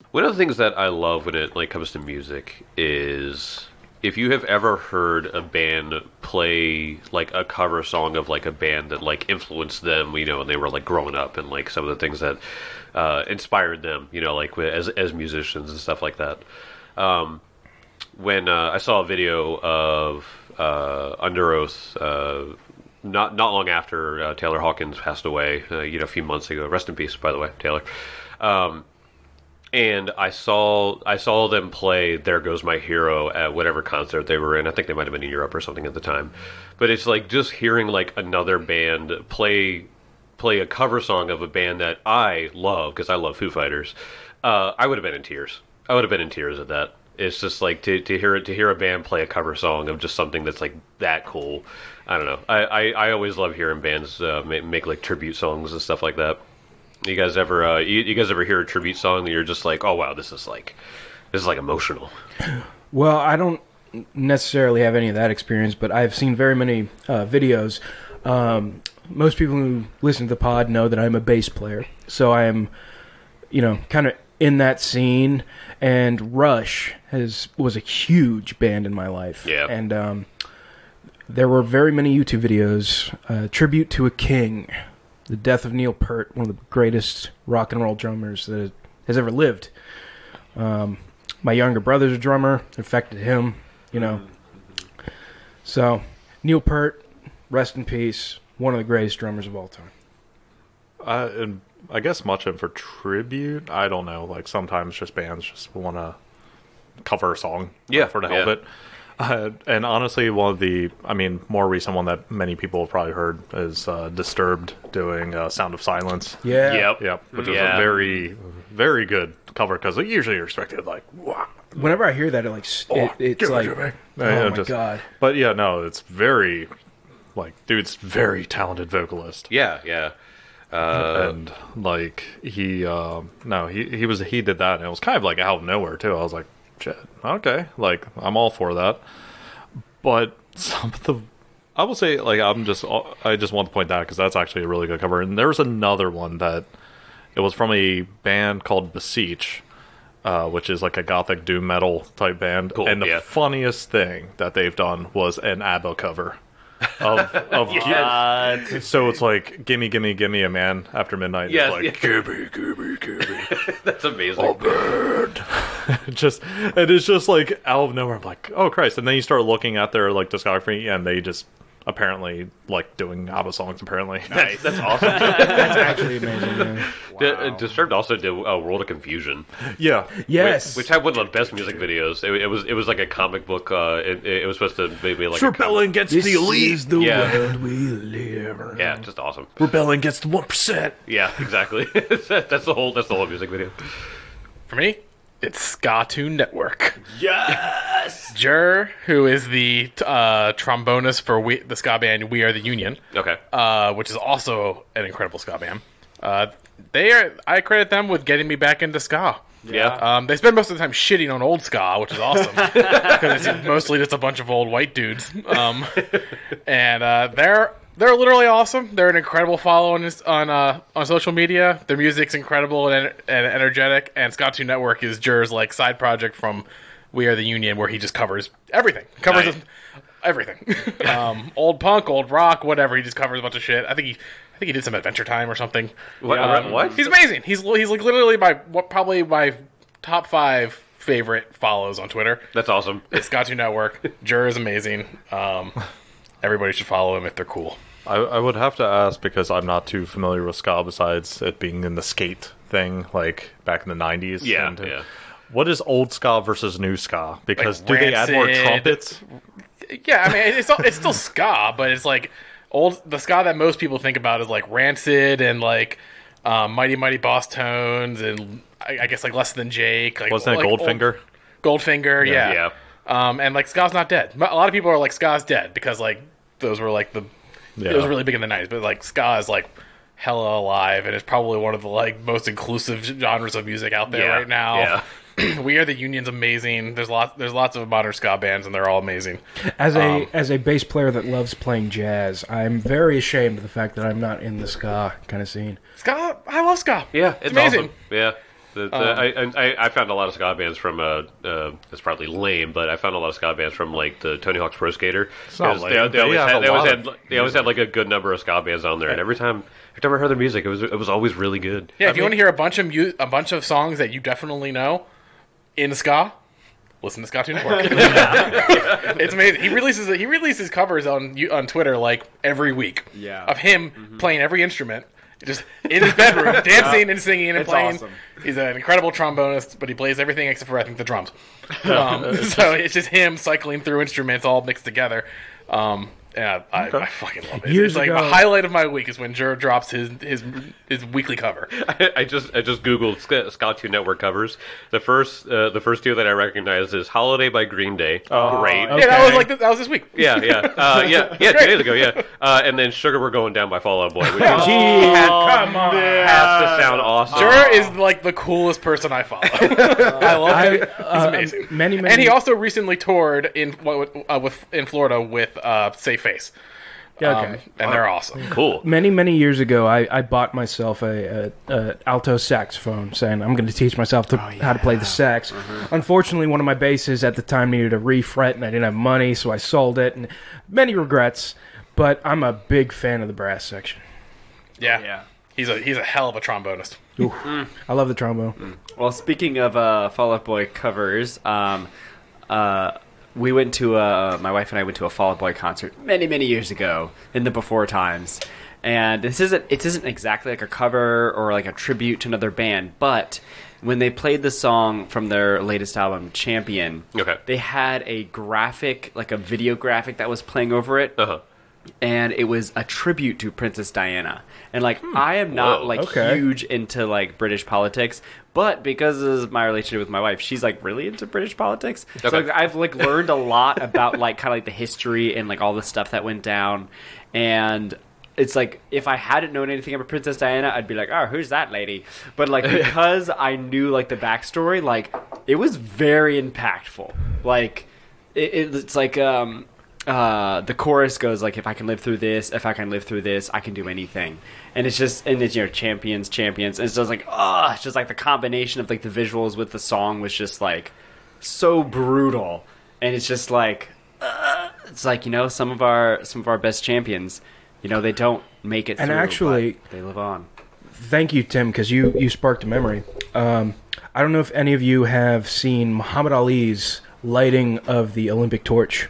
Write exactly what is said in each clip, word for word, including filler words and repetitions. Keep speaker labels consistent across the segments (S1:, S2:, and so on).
S1: One of the things that I love when it like comes to music is if you have ever heard a band play like a cover song of like a band that like influenced them, you know, when they were like growing up, and like some of the things that uh, inspired them, you know, like as as musicians and stuff like that. Um, when uh, I saw a video of uh, Under Oath, uh, not not long after uh, Taylor Hawkins passed away, uh, you know, a few months ago. Rest in peace, by the way, Taylor. Um, And I saw I saw them play "There Goes My Hero" at whatever concert they were in. I think they might have been in Europe or something at the time. But it's like just hearing like another band play play a cover song of a band that I love, because I love Foo Fighters. Uh, I would have been in tears. I would have been in tears at that. It's just like to to hear it to hear a band play a cover song of just something that's like that cool. I don't know. I I, I always love hearing bands uh, make, make like tribute songs and stuff like that. You guys ever, uh, you, you guys ever hear a tribute song that you're just like, oh wow, this is like, this is like emotional?
S2: Well, I don't necessarily have any of that experience, but I've seen very many uh, videos. Um, most people who listen to the pod know that I'm a bass player, so I am, you know, kind of in that scene. And Rush has was a huge band in my life.
S1: Yeah,
S2: and um, there were very many YouTube videos, uh, tribute to a king. The death of Neil Peart, one of the greatest rock and roll drummers that has ever lived. Um, my younger brother's a drummer. It affected him, you know. So, Neil Peart, rest in peace, one of the greatest drummers of all time.
S3: Uh, and I guess much of for tribute, I don't know. Like, sometimes just bands just want to cover a song
S1: yeah,
S3: for the hell of
S1: yeah.
S3: it. Uh, and honestly, one of the, I mean, more recent one that many people have probably heard is uh, Disturbed doing uh, Sound of Silence.
S2: Yeah.
S1: Yep.
S3: Yep. Which is
S1: Yeah.
S3: a very, very good cover, because usually you're expected, like, wow.
S2: Whenever I hear that, it like it,
S3: Oh,
S2: it's
S3: give it
S2: like,
S3: to me.
S2: oh
S3: Yeah,
S2: my
S3: just-
S2: god.
S3: But yeah, no, it's very, like, dude's very talented vocalist.
S1: Yeah, yeah. Uh,
S3: and like he, um, no, he he was he did that, and it was kind of like out of nowhere too. I was like, shit, okay, like I'm all for that. But some of the, I will say, like I'm just, I just want to point that out because that's actually a really good cover. And there was another one that it was from a band called Beseech, uh, which is like a gothic doom metal type band.
S1: Cool,
S3: and the
S1: yeah.
S3: funniest thing that they've done was an ABBA cover. of, of
S1: What?
S3: So it's like gimme gimme gimme a man after midnight.
S1: Yes,
S3: It's like
S1: yeah.
S3: gimme gimme gimme
S1: That's amazing.
S3: a bird. Just it is just like out of nowhere. I'm like, oh Christ! And then you start looking at their like discography, and they just apparently like doing ABBA songs. Apparently,
S1: Nice. That's awesome.
S2: That's actually amazing. Yeah.
S1: D- uh, Disturbed also did uh, World of Confusion,
S3: yeah,
S2: Yes.
S1: which had one of the best music videos. It, it was it was like a comic book. Uh, it, it was supposed to be like a comic-
S3: rebelling against
S2: This
S3: the elite.
S2: is the
S1: Yeah.
S2: world we live in.
S1: Yeah, just awesome.
S3: Rebelling against the one percent.
S1: Yeah, exactly. that's the whole that's the whole music video.
S4: For me, it's Ska-Tune Network.
S1: Yes.
S4: Jur, who is the uh, trombonist for we, the ska band We Are the Union,
S1: Okay.
S4: uh, which is also an incredible ska band. Uh, they are. I credit them with getting me back into ska.
S1: Yeah.
S4: Um, they spend most of the time shitting on old ska, which is awesome because it's mostly just a bunch of old white dudes. Um, and uh, they're they're literally awesome. They're an incredible follow on this- on uh, on social media. Their music's incredible and, en- and energetic. And Ska-Tune Network is Jur's like side project from We Are the Union, where he just covers everything. Covers
S1: Nice.
S4: everything. um, old punk, old rock, whatever. He just covers a bunch of shit. I think he. I think he did some Adventure Time or something.
S1: What?
S4: Um,
S1: what?
S4: He's amazing. He's he's like literally my what probably my top five favorite follows on Twitter.
S1: That's awesome.
S4: It's Ska-Tune Network. Jur is amazing. Um, everybody should follow him if they're cool.
S3: I, I would have to ask because I'm not too familiar with ska besides it being in the skate thing, like back in the nineties.
S1: Yeah,
S3: and, uh,
S1: yeah.
S3: What is old ska versus new ska? Because
S4: Like
S3: do they add more
S4: Rancid.
S3: trumpets?
S4: Yeah, I mean it's still, it's still ska, but it's like old the ska that most people think about is like Rancid and like um, Mighty Mighty Boss Tones and I, I guess like Less Than Jake. Like,
S3: Wasn't it
S4: like
S3: Goldfinger?
S4: Old, Goldfinger, yeah.
S1: Yeah.
S4: Um, and like ska's not dead. A lot of people are like ska's dead because like those were like the
S3: Yeah.
S4: it was really big in the nineties, but like ska is like hella alive and it's probably one of the like most inclusive genres of music out there
S1: Yeah,
S4: right now.
S1: yeah.
S4: We Are the Union's amazing. There's lots there's lots of modern ska bands and they're all amazing.
S2: As a
S4: Um,
S2: as a bass player that loves playing jazz, I'm very ashamed of the fact that I'm not in the ska kind of scene.
S4: Ska, I love ska.
S1: Yeah, it's
S4: amazing.
S1: awesome. Yeah. The, the,
S4: Um,
S1: I, I I found a lot of ska bands from uh, uh it's probably lame, but I found a lot of ska bands from like the Tony Hawk's Pro Skater.
S3: not
S1: 'Cause
S3: lame.
S1: They, they
S3: They
S1: always
S3: have
S1: had,
S3: a
S1: they always
S3: lot
S1: had
S3: of
S1: they always had like a good number of ska bands on there, and every time every time I heard their music, it was it was always really good.
S4: Yeah,
S1: I
S4: if you
S1: mean,
S4: want to hear a bunch of mu- a bunch of songs that you definitely know in ska, listen to Ska Two Network. It's amazing. He releases he releases covers on you- on Twitter like every week.
S5: Yeah.
S4: Of him playing every instrument, just in his bedroom, dancing and singing and
S5: It's
S4: playing.
S5: awesome.
S4: He's an incredible trombonist, but he plays everything except for I think the drums. Um, so it's just him cycling through instruments all mixed together. Um, yeah, I, I fucking love it.
S2: Years
S4: it's like
S2: ago-
S4: the highlight of my week is when Jur drops his his his weekly cover.
S1: I, I just I just googled Ska, Ska Two Network covers. The first uh, the first two that I recognized is "Holiday" by Green Day.
S3: Oh,
S1: Great.
S2: okay.
S4: Yeah, that was like this, that was this week.
S1: Yeah, yeah, uh, yeah, yeah. Two days ago, yeah. Uh, and then "Sugar We're Going Down" by Fall Out Boy, which is,
S2: come on.
S1: has to sound awesome.
S4: Jur is like the coolest person I follow. I love
S2: I,
S4: him. He's
S2: uh,
S4: amazing.
S2: Many, many.
S4: And he also recently toured in uh, with in Florida with uh, Safe Face.
S2: Yeah,
S4: Um,
S2: okay.
S4: and they're awesome.
S1: Cool.
S2: Many, many years ago, I, I bought myself a, a, a alto saxophone, saying I'm going to teach myself to, how to play the sax. Unfortunately, one of my basses at the time needed a refret, and I didn't have money, so I sold it. And many regrets, but I'm a big fan of the brass section.
S4: Yeah.
S5: Yeah.
S4: He's a he's a hell of a trombonist.
S2: Ooh, I love the trombone.
S5: Well, speaking of uh, Fall Out Boy covers, um, uh, we went to a, my wife and I went to a Fall Out Boy concert many, many years ago in the before times. And this isn't it isn't exactly like a cover or like a tribute to another band, but when they played the song from their latest album, Champion,
S1: Okay.
S5: they had a graphic, like a video graphic that was playing over it.
S1: Uh huh.
S5: And it was a tribute to Princess Diana. And like I am not
S1: Whoa,
S5: like
S2: okay.
S5: huge into like British politics, but because of my relationship with my wife, she's like really into British politics. So
S1: Okay.
S5: like, I've like learned a lot about like kind of like the history and like all the stuff that went down. And it's like if I hadn't known anything about Princess Diana, I'd be like, oh, who's that lady? But like because I knew like the backstory, like it was very impactful. Like it, it's like um uh, the chorus goes like, if I can live through this, if I can live through this, I can do anything. And it's just, and it's, you know, champions, champions. And it's just like, oh, it's just like the combination of like the visuals with the song was just like so brutal. And it's just like, uh, it's like, you know, some of our, some of our best champions, you know, they don't make it
S2: And
S5: through,
S2: actually-
S5: but they live on.
S2: Thank you, Tim, because you, you sparked a memory. Um, I don't know if any of you have seen Muhammad Ali's lighting of the Olympic torch.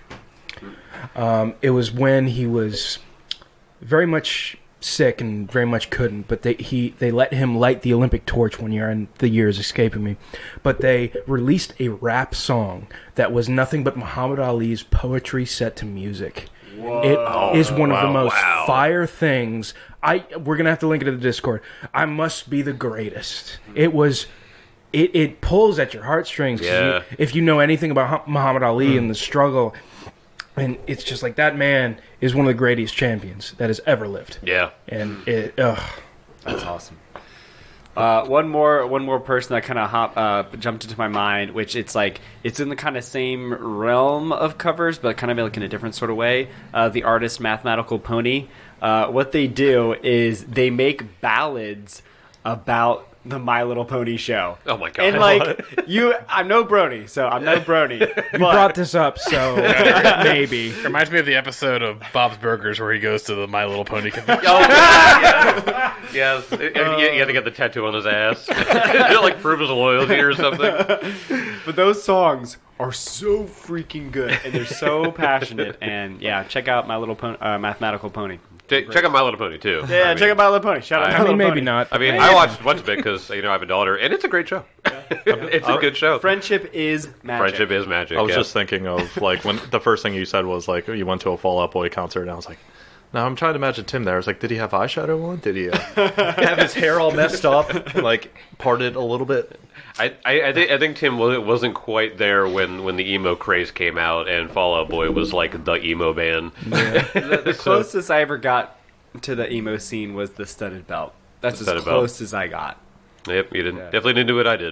S2: Um, it was when he was very much sick and very much couldn't, but they he they let him light the Olympic torch one year, and the year is escaping me. But they released a rap song that was nothing but Muhammad Ali's poetry set to music. It is one of the
S1: Wow,
S2: most
S1: wow.
S2: fire things. I we're gonna have to link it to the Discord. I must be the greatest. It was. It, it pulls at your heartstrings. 'Cause
S1: Yeah.
S2: you, if you know anything about Ha- Muhammad Ali and the struggle, and it's just like that man is one of the greatest champions that has ever lived.
S1: Yeah.
S2: And it, ugh.
S5: That's awesome. Uh, one more, one more person that kind of hop uh, jumped into my mind, which it's like it's in the kind of same realm of covers, but kind of like in a different sort of way. Uh, the artist Mathematical Pony. Uh, what they do is they make ballads about the My Little Pony show.
S1: Oh my god.
S5: And like you, I'm no brony, so I'm no brony.
S2: You brought this up, so maybe.
S4: Reminds me of the episode of Bob's Burgers where he goes to the My Little Pony convention.
S1: Oh, yeah. Yes, and he, he had to get the tattoo on his ass. To like prove his loyalty or something.
S5: But those songs are so freaking good, and they're so passionate. And yeah, check out My Little Pony, uh, Mathematical Pony.
S1: Check check out My Little Pony too.
S5: Yeah,
S1: I mean,
S5: check out My Little Pony. Shout out
S1: I
S5: My
S2: I mean,
S5: Little
S2: maybe
S5: Pony.
S2: not.
S1: I mean, I watched a bunch of it because you know I have a daughter, and it's a great show. It's a good show.
S5: Friendship is magic.
S1: Friendship is magic.
S3: I was
S1: yeah.
S3: just thinking of like when the first thing you said was like you went to a Fall Out Boy concert, and I was like, no, I'm trying to imagine Tim there. I was like, did he have eyeshadow on? Did he uh, have his hair all messed up, like parted a little bit?
S1: I, I, I, think, I think Tim wa- wasn't quite there when, when the emo craze came out and Fall Out Boy was like the emo band.
S5: The, the closest I ever got to the emo scene was the studded belt. That's
S1: The
S5: as
S1: studded belt.
S5: close as I got.
S1: Yep, you didn't
S5: Yeah.
S1: definitely didn't do what I did.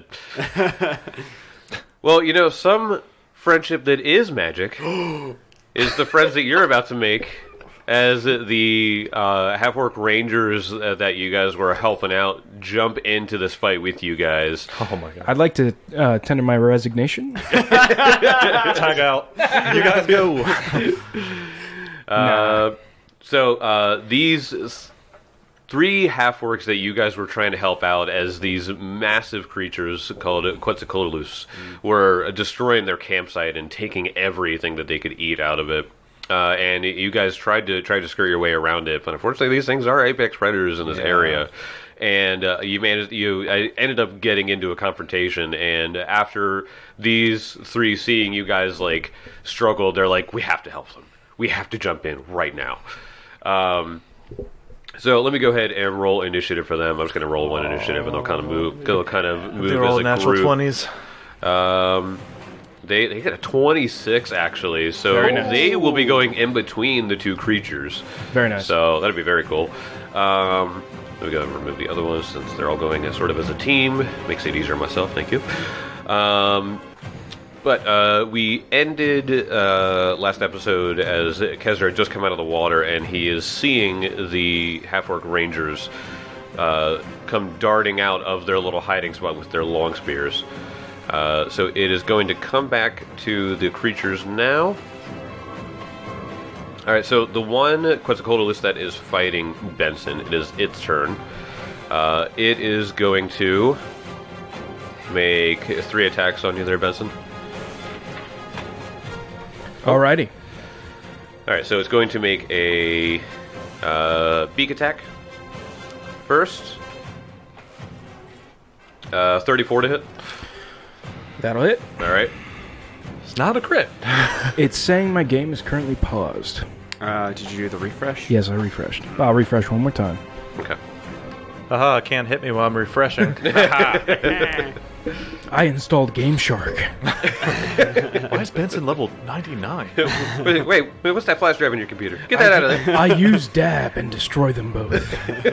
S1: Well, you know, some friendship that is magic is the friends that you're about to make as the uh, half-orc rangers uh, that you guys were helping out jump into this fight with you guys.
S3: Oh my god.
S2: I'd like to uh, tender my resignation.
S3: Tag out. You guys go.
S1: Uh, so uh, these s- three half-orcs that you guys were trying to help out as these massive creatures called Quetzalcoatlus were destroying their campsite and taking everything that they could eat out of it. Uh, and you guys tried to try to skirt your way around it, but unfortunately, these things are apex predators in this area. And uh, you managed. You I ended up getting into a confrontation, and after these three seeing you guys like struggle, they're like, "We have to help them. We have to jump in right now." Um, so let me go ahead and roll initiative for them. I'm just going to roll one initiative, and they'll kind of move. They'll kind of move
S3: They're
S1: as
S3: all
S1: a
S3: natural
S1: group.
S3: twenties.
S1: Um, they they get a twenty-six actually, so
S2: Very nice.
S1: they will be going in between the two creatures.
S2: Very nice.
S1: So that'd be very cool. Um, let me go and remove the other ones since they're all going as sort of as a team. Makes it easier on myself. Thank you. Um, but uh, we ended uh, last episode as Kezra had just come out of the water, and he is seeing the half-orc rangers uh, come darting out of their little hiding spot with their long spears. Uh, so it is going to come back to the creatures now. Alright, so the one Quetzalcoatlus that is fighting Benson, it is its turn. Uh, it is going to make three attacks on you there, Benson.
S2: Alrighty.
S1: Alright, so it's going to make a uh, beak attack first. Uh, thirty-four to hit.
S2: That'll hit.
S1: Alright.
S3: It's not a crit.
S2: It's saying my game is currently paused.
S5: Uh, did you do the refresh?
S2: Yes, I refreshed. I'll refresh one more time.
S1: Okay.
S3: Haha, can't hit me while I'm refreshing.
S2: I installed Game Shark.
S3: Why is Benson level ninety-nine?
S1: wait, wait, wait, what's that flash drive in your computer? Get that out of there.
S2: I use dab and destroy them both.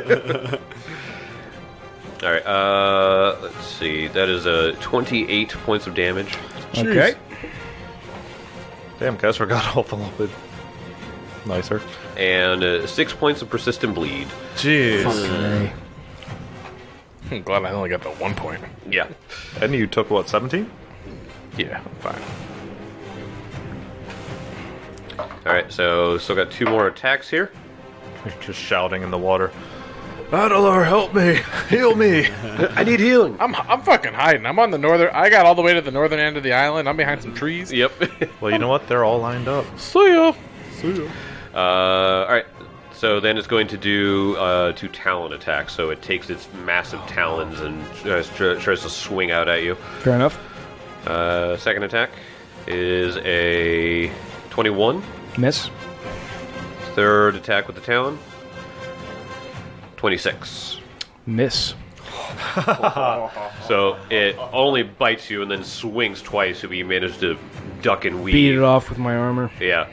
S1: Alright, uh, let's see. That is a uh, twenty-eight points of damage.
S2: Okay.
S3: Damn, Kesser got off a little bit nicer.
S1: And uh, six points of persistent bleed.
S3: Jeez.
S2: Okay.
S4: I'm glad I only got the one point.
S1: Yeah.
S3: And you took, what, seventeen?
S4: Yeah, fine.
S1: Alright, so still got two more attacks here.
S3: Just shouting in the water. Adelar, help me! Heal me!
S1: I need healing.
S4: I'm I'm fucking hiding. I'm on the northern. I got all the way to the northern end of the island. I'm behind some trees.
S1: Yep.
S3: Well, you know what? They're all lined up.
S4: See ya.
S1: uh, Alright, so then it's going to do uh, two talon attacks. So it takes its massive talons and tries, tries to swing out at you.
S2: Fair enough.
S1: Uh, second attack is a twenty-one.
S2: Miss.
S1: Third attack with the talon. twenty-six.
S2: Miss.
S1: So it only bites you and then swings twice if you manage to duck and weave.
S2: Beat it off with my armor.
S1: Yeah.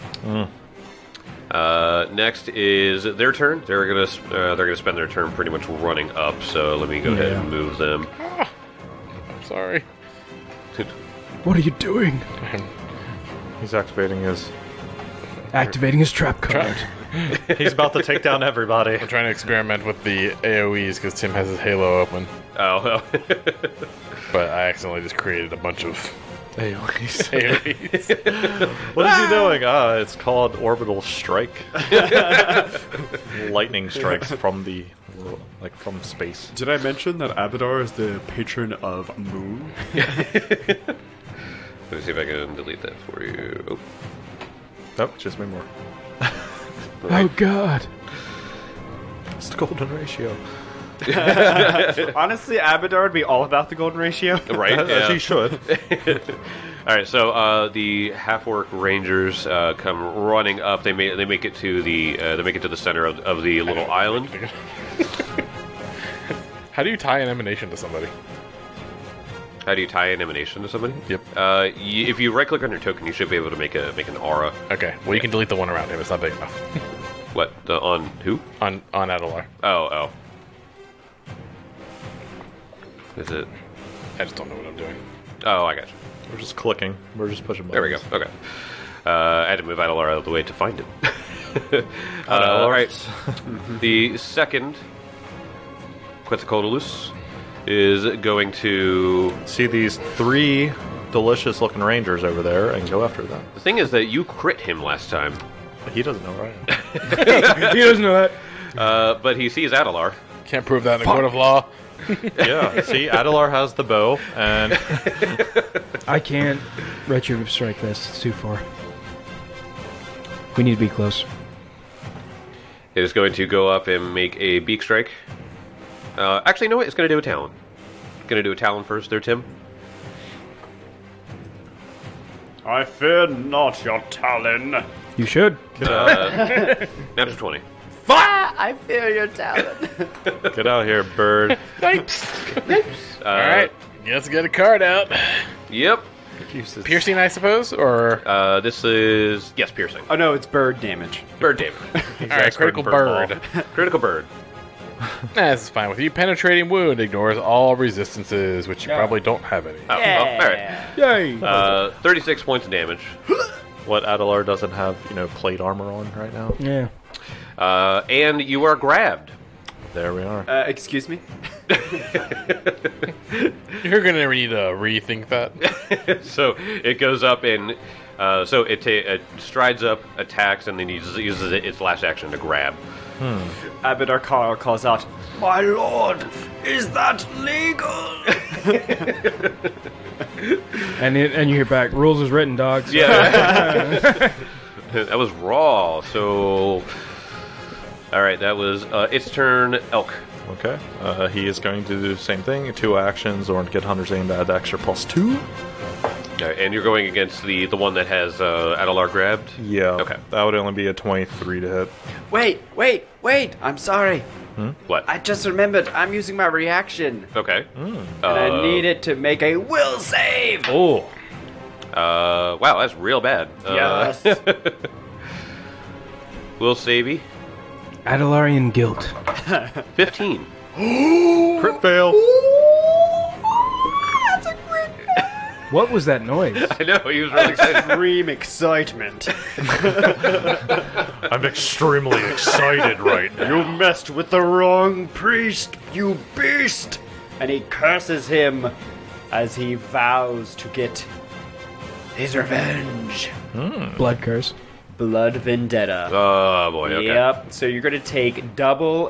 S1: Uh, next is their turn. They're gonna uh, they're gonna spend their turn pretty much running up. So let me go ahead
S2: Yeah.
S1: and move them.
S4: I'm sorry.
S2: What are you doing?
S3: He's activating his...
S2: Activating his trap card.
S3: He's about to take down everybody.
S4: I'm trying to experiment with the A O Es because Tim has his Halo open,
S1: Oh, well.
S4: but I accidentally just created a bunch of
S3: A O Es.
S4: A O Es.
S3: What is he doing? Ah, it's called Orbital Strike. Lightning strikes from the... like, from space.
S6: Did I mention that Abadar is the patron of Moon?
S1: Let me see if I can delete that for you. Oh.
S3: Nope, just made more.
S2: Oh God.
S3: It's the golden ratio.
S5: Honestly, Abadar would be all about the golden ratio.
S1: Right?
S3: As
S1: Yeah.
S3: he should.
S1: All right, so uh, the half-orc rangers uh, come running up. They make they make it to the uh, they make it to the center of, of the little island.
S4: How do you tie an emanation to somebody?
S1: How do you tie an emanation to somebody?
S4: Yep.
S1: Uh, y- if you right-click on your token, you should be able to make a make an aura.
S4: Okay, well you can delete the one around him. It's not big enough.
S1: What the, on who?
S4: on on Adelar.
S1: Oh, oh. Is it?
S4: I just don't know what I'm doing.
S1: Oh, I got you.
S3: We're just clicking. We're just pushing buttons.
S1: There we go. Okay. Uh, I had to move Adelar out of the way to find it. uh, all right. The second Quetzalcoatlus is going to.
S3: See these three delicious looking rangers over there and go after them.
S1: The thing is that you crit him last time,
S3: He doesn't know, right?
S2: He doesn't know that.
S1: uh, but he sees Adelar.
S4: Can't prove that in a court of law.
S3: Yeah. See, Adelar has the bow, and
S2: I can't retributive strike this. It's too far. We need to be close.
S1: It is going to go up and make a beak strike. Uh, actually, no, what? It's going to do a talon. Going to do a talon first there, Tim.
S6: I fear not your talon.
S2: You should.
S1: Uh, natural twenty.
S5: I feel your talent.
S3: get out here, bird.
S1: Uh,
S4: All right, let's get a card out.
S1: Yep.
S4: Piercing, I suppose, or
S1: Uh, this is yes, piercing.
S5: Oh no, it's bird damage.
S1: Bird damage.
S4: all right, critical
S3: bird
S4: bird.
S1: Critical bird.
S4: Nah, this is fine with you. Penetrating wound ignores all resistances, which you
S5: Yeah.
S4: probably don't have any.
S1: Oh, well, all right.
S2: Yay!
S1: Uh, thirty-six points of damage.
S3: What Adelar doesn't have, you know, plate armor on right now.
S2: Yeah.
S1: Uh, and you are grabbed.
S3: There we are.
S5: Uh, excuse me.
S4: You're gonna need to rethink that.
S1: So it goes up and uh, so it, ta- it strides up, attacks, and then uses, uses its last action to grab.
S5: Abadar Carl calls out, "My lord, is that legal?"
S2: And it, and you hear back. Rules is written, dogs.
S1: Yeah, that was raw. So, all right, that was uh, its turn. Elk.
S3: Okay. Uh, he is going to do the same thing. Two actions, or get Hunter's Aim to add extra plus two.
S1: All right, and you're going against the the one that has uh, Adelar grabbed.
S3: Yeah.
S1: Okay.
S3: That would only be a twenty-three to hit.
S5: Wait, wait, wait! I'm sorry.
S1: What?
S5: I just remembered. I'm using my reaction,
S1: Okay.
S5: and
S1: Uh,
S5: I need it to make a will save.
S3: Oh.
S1: Uh, wow, that's real bad. Uh,
S5: Yes.
S1: Will Savy.
S2: Adelarian guilt.
S1: fifteen.
S3: Crit fail.
S2: What was that noise?
S1: I know, he was really excited.
S5: Extreme excitement.
S3: I'm extremely excited right now.
S5: You messed with the wrong priest, you beast! And he curses him as he vows to get his revenge.
S2: Blood curse.
S5: Blood vendetta.
S1: Oh, boy, okay.
S5: Yep. So you're going to take double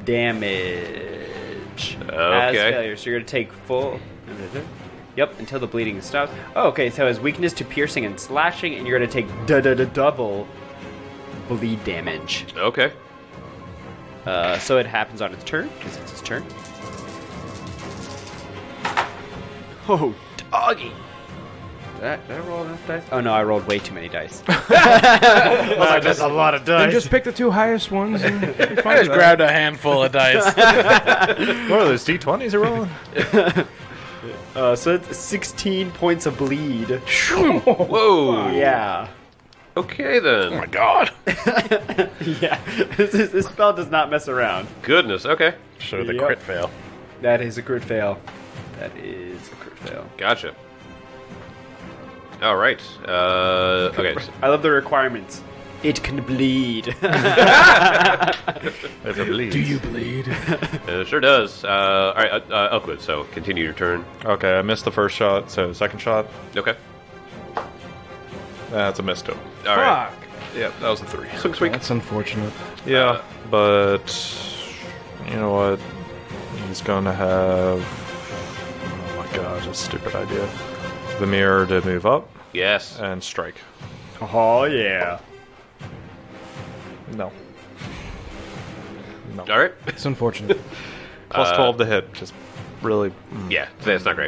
S5: damage as
S1: Okay.
S5: failure. So you're going to take full. Yep, until the bleeding stops. Oh, okay. So his weakness to piercing and slashing, and you're going to take da da da double bleed damage.
S1: Okay.
S5: Uh, so it happens on its turn because it's his turn. Oh, doggy! Did I, did I roll enough dice? Oh no, I rolled way too many dice.
S3: That's a lot of
S2: Then
S3: dice.
S2: just pick the two highest ones and you're fine
S4: I
S2: with
S4: just
S2: that.
S4: grabbed a handful of dice.
S3: What are those D twenties you're rolling?
S5: Uh, so it's sixteen points of bleed.
S1: Whoa.
S5: Yeah.
S1: Okay, then.
S4: Oh my god.
S5: Yeah. This, is, this spell does not mess around.
S1: Goodness, okay.
S4: Show the
S5: Yep.
S4: crit fail.
S5: That is a crit fail. That is a crit fail.
S1: Gotcha. All right. Uh, okay. so-
S5: I love the requirements. It can bleed.
S3: If it bleeds.
S2: Do you bleed?
S1: Uh, it sure does. Uh, all right, uh, uh, Elkwood, so continue your turn.
S3: Okay, I missed the first shot, so second shot.
S1: Okay.
S3: That's a miss too.
S1: All right.
S2: Fuck.
S3: Yep, that was a three.
S1: Squeak, squeak.
S2: That's unfortunate.
S3: Yeah, but you know what? He's gonna have. Oh my god, a stupid idea. The mirror to move up
S1: Yes.
S3: and strike.
S5: Oh, yeah.
S3: No. No.
S1: All right.
S2: It's unfortunate.
S3: Plus
S1: Uh,
S3: twelve to hit. Just really. mm.
S1: Yeah, that's not great.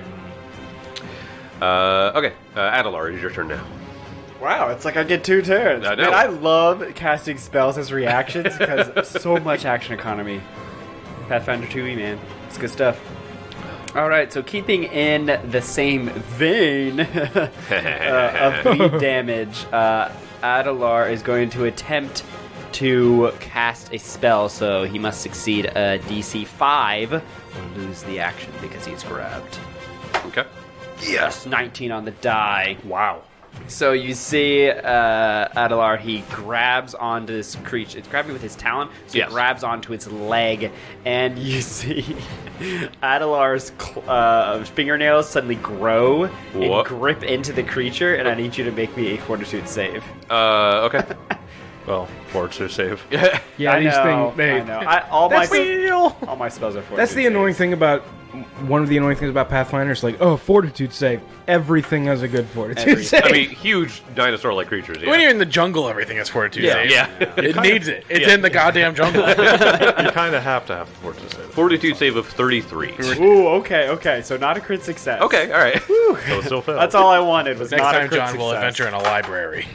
S1: Uh, okay, uh, Adelar, it is your turn now.
S5: Wow, it's like I get two turns.
S1: I know.
S5: Man, I love casting spells as reactions because so much action economy. Pathfinder two E, man. It's good stuff. All right, so keeping in the same vein uh, of bleed damage, uh, Adelar is going to attempt to cast a spell, so he must succeed a D C five or lose the action because he's grabbed.
S1: Okay.
S5: Yes, nineteen on the die.
S3: Wow.
S5: So you see uh, Adelar, he grabs onto this creature. It's grabbing with his talon, so
S1: Yes.
S5: he grabs onto its leg, and you see Adelar's cl- uh, fingernails suddenly grow and
S1: What?
S5: grip into the creature, and I need you to make me a fortitude save.
S1: Uh, okay.
S3: Well, fortitude save.
S2: Yeah,
S5: I
S2: these
S5: know,
S2: things. They,
S5: I know. I, all, my,
S2: That's the-
S5: all my spells are fortitude
S2: That's the annoying
S5: saves.
S2: thing about one of the annoying things about Pathfinder is like, oh, fortitude save. Everything has a good fortitude
S5: Everything.
S2: save.
S1: I mean, huge dinosaur-like creatures. Yeah.
S4: When you're in the jungle, everything is fortitude
S2: Yeah.
S4: save.
S1: yeah.
S4: It needs it. It's
S1: Yeah.
S4: in the goddamn jungle.
S3: You kind of have to have the fortitude save.
S1: Fortitude save of thirty-three.
S5: Ooh, okay, okay. So not a crit success.
S1: Okay, all right.
S3: So it still fails.
S5: That's all I wanted was
S4: Next
S5: not a
S4: time,
S5: crit
S4: John will
S5: success.
S4: adventure in a library.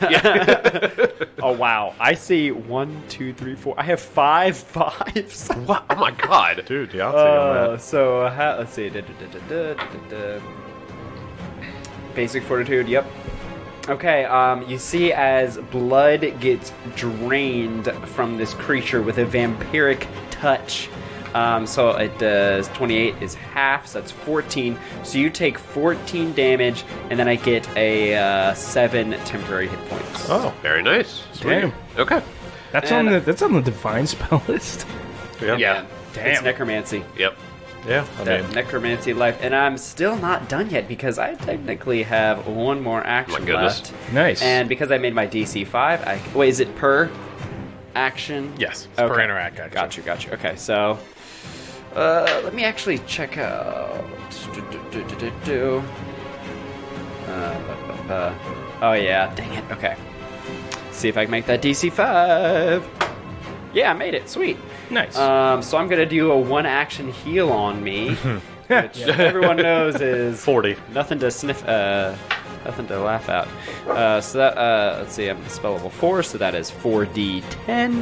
S5: Oh wow! I see one, two, three, four. I have five fives.
S1: What? Oh my god.
S3: Dude, Yahtzee on
S5: Uh,
S3: that.
S5: so uh, ha- let's see. Da, da, da, da, da, da, da. Basic fortitude. Yep. Okay. Um, you see as blood gets drained from this creature with a vampiric touch. Um, so it does twenty-eight is half, so that's fourteen. So you take fourteen damage, and then I get a uh, seven temporary hit points.
S3: Oh,
S1: Very nice.
S2: Damn.
S1: Okay.
S2: That's
S5: And-
S2: on the that's on the divine spell list.
S3: yeah.
S1: Yeah.
S5: It's necromancy.
S1: Yep.
S3: Yeah, I
S5: That
S3: mean,
S5: necromancy life, and I'm still not done yet because I technically have one more action
S1: My goodness.
S5: left.
S2: Nice.
S5: And because I made my D C five, I wait. Is it per action?
S4: Yes, it's per interact, actually.
S5: Got you. Got you. Okay, so uh, let me actually check out. Do, do, do, do, do, do. Uh, bu- bu- bu- oh yeah, dang it. Okay, see if I can make that D C five. Yeah, I made it. Sweet.
S2: Nice.
S5: Um, so I'm gonna do a one action heal on me, which everyone knows is
S3: forty.
S5: nothing to sniff, uh, nothing to laugh at. Uh, so that uh, let's see, I'm spell level four, so that is four d ten,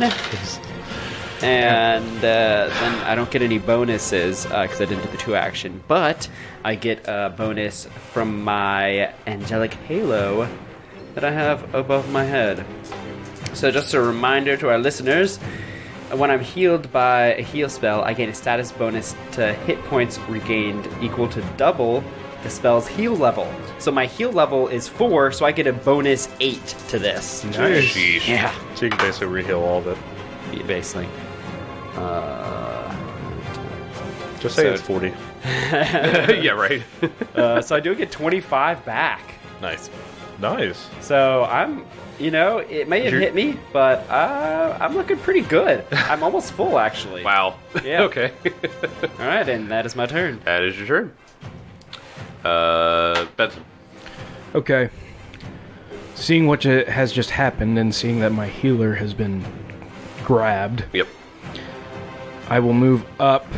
S5: and uh, then I don't get any bonuses because I didn't do the two action, but I get a bonus from my angelic halo that I have above my head. So just a reminder to our listeners. When I'm healed by a heal spell, I gain a status bonus to hit points regained equal to double the spell's heal level. So my heal level is four, so I get a bonus eight to this.
S1: Sheesh.
S5: Yeah,
S3: So you can basically reheal all of it.
S5: basically. Uh,
S3: Just say
S5: So-
S3: it's forty.
S1: yeah, right.
S5: uh, so I do get twenty-five back.
S4: Nice.
S3: Nice.
S5: So I'm, you know, it may have
S3: You're-
S5: hit me, but uh, I'm looking pretty good. I'm almost full, actually.
S1: Wow.
S5: Yeah.
S1: Okay.
S5: All right, and that is my turn.
S1: That is your turn. Uh, Benson.
S2: Okay. Seeing what ju- has just happened and seeing that my healer has been grabbed,
S1: Yep.
S2: I will move up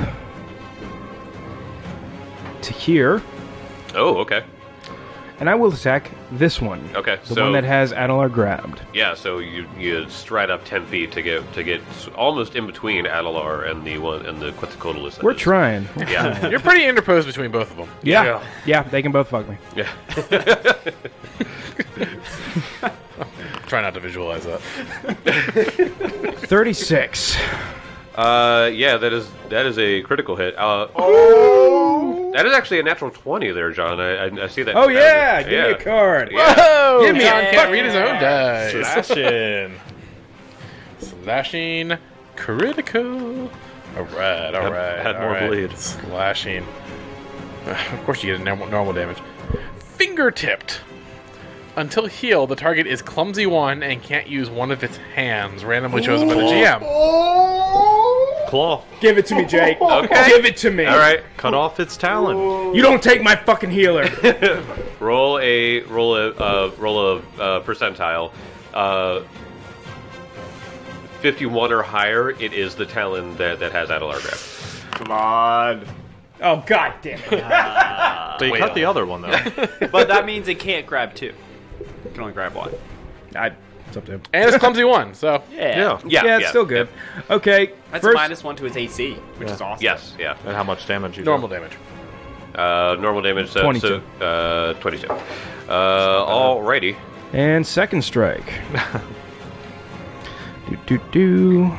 S2: to here,
S1: Oh, okay.
S2: and I will attack this one.
S1: Okay,
S2: The
S1: so-
S2: one that has Adelar grabbed.
S1: Yeah, so you you stride up ten feet to get to get s- almost in between Adelar and the one and the Quetzalcoatlus. that
S2: We're
S1: is-
S2: trying.
S1: Yeah.
S4: You're pretty interposed between both of them.
S2: Yeah.
S3: Yeah.
S2: Yeah, they can both fuck me.
S1: Yeah.
S4: Try not to visualize that.
S2: thirty-six.
S1: Uh, yeah, that is that is a critical hit. Uh, oh, that is actually a natural twenty there, John. I I, I see that.
S2: Oh, yeah. Give
S1: Yeah.
S2: me a card.
S1: Yeah.
S4: Whoa!
S2: Give me
S4: John
S2: a
S4: can't read his own dice.
S3: Slashing.
S4: Slashing critical. All right, all
S3: Had-
S4: right.
S3: had
S4: all
S3: more
S4: right.
S3: bleed.
S4: Slashing. Of course, you get a normal, normal damage. Finger-tipped. Until healed, the target is clumsy one and can't use one of its hands randomly chosen by the G M.
S3: Claw.
S2: Give it to me, Jake.
S1: Okay.
S2: Give it to me.
S1: All right.
S3: Cut off its talon.
S2: You don't take my fucking healer.
S1: Roll a roll a uh, roll a uh, percentile. Uh, Fifty-one or higher. It is the talon that that has Adelar grab.
S5: Come on.
S2: Oh, god damn it.
S3: So you
S1: Wait,
S3: cut
S1: uh,
S3: the other one, though.
S5: But that means it can't grab two. It can only grab one.
S2: I, it's up to him.
S4: And it's clumsy one, so
S5: Yeah.
S3: Yeah.
S1: Yeah,
S2: Yeah, it's still good. Okay.
S5: That's
S2: first,
S5: a minus one to his A C, which
S3: Yeah.
S5: is awesome.
S1: Yes. Yeah.
S3: And how much damage you do.
S4: normal damage.
S1: Uh, normal damage. So,
S2: twenty-two.
S1: So, uh, twenty-two. Uh, alrighty.
S2: And second strike. do, do, do.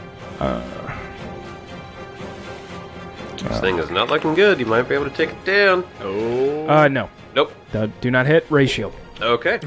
S1: This thing is not looking good. You might be able to take it down.
S2: Uh, no.
S1: Nope.
S2: Uh, do not hit. Ray shield.
S1: Okay.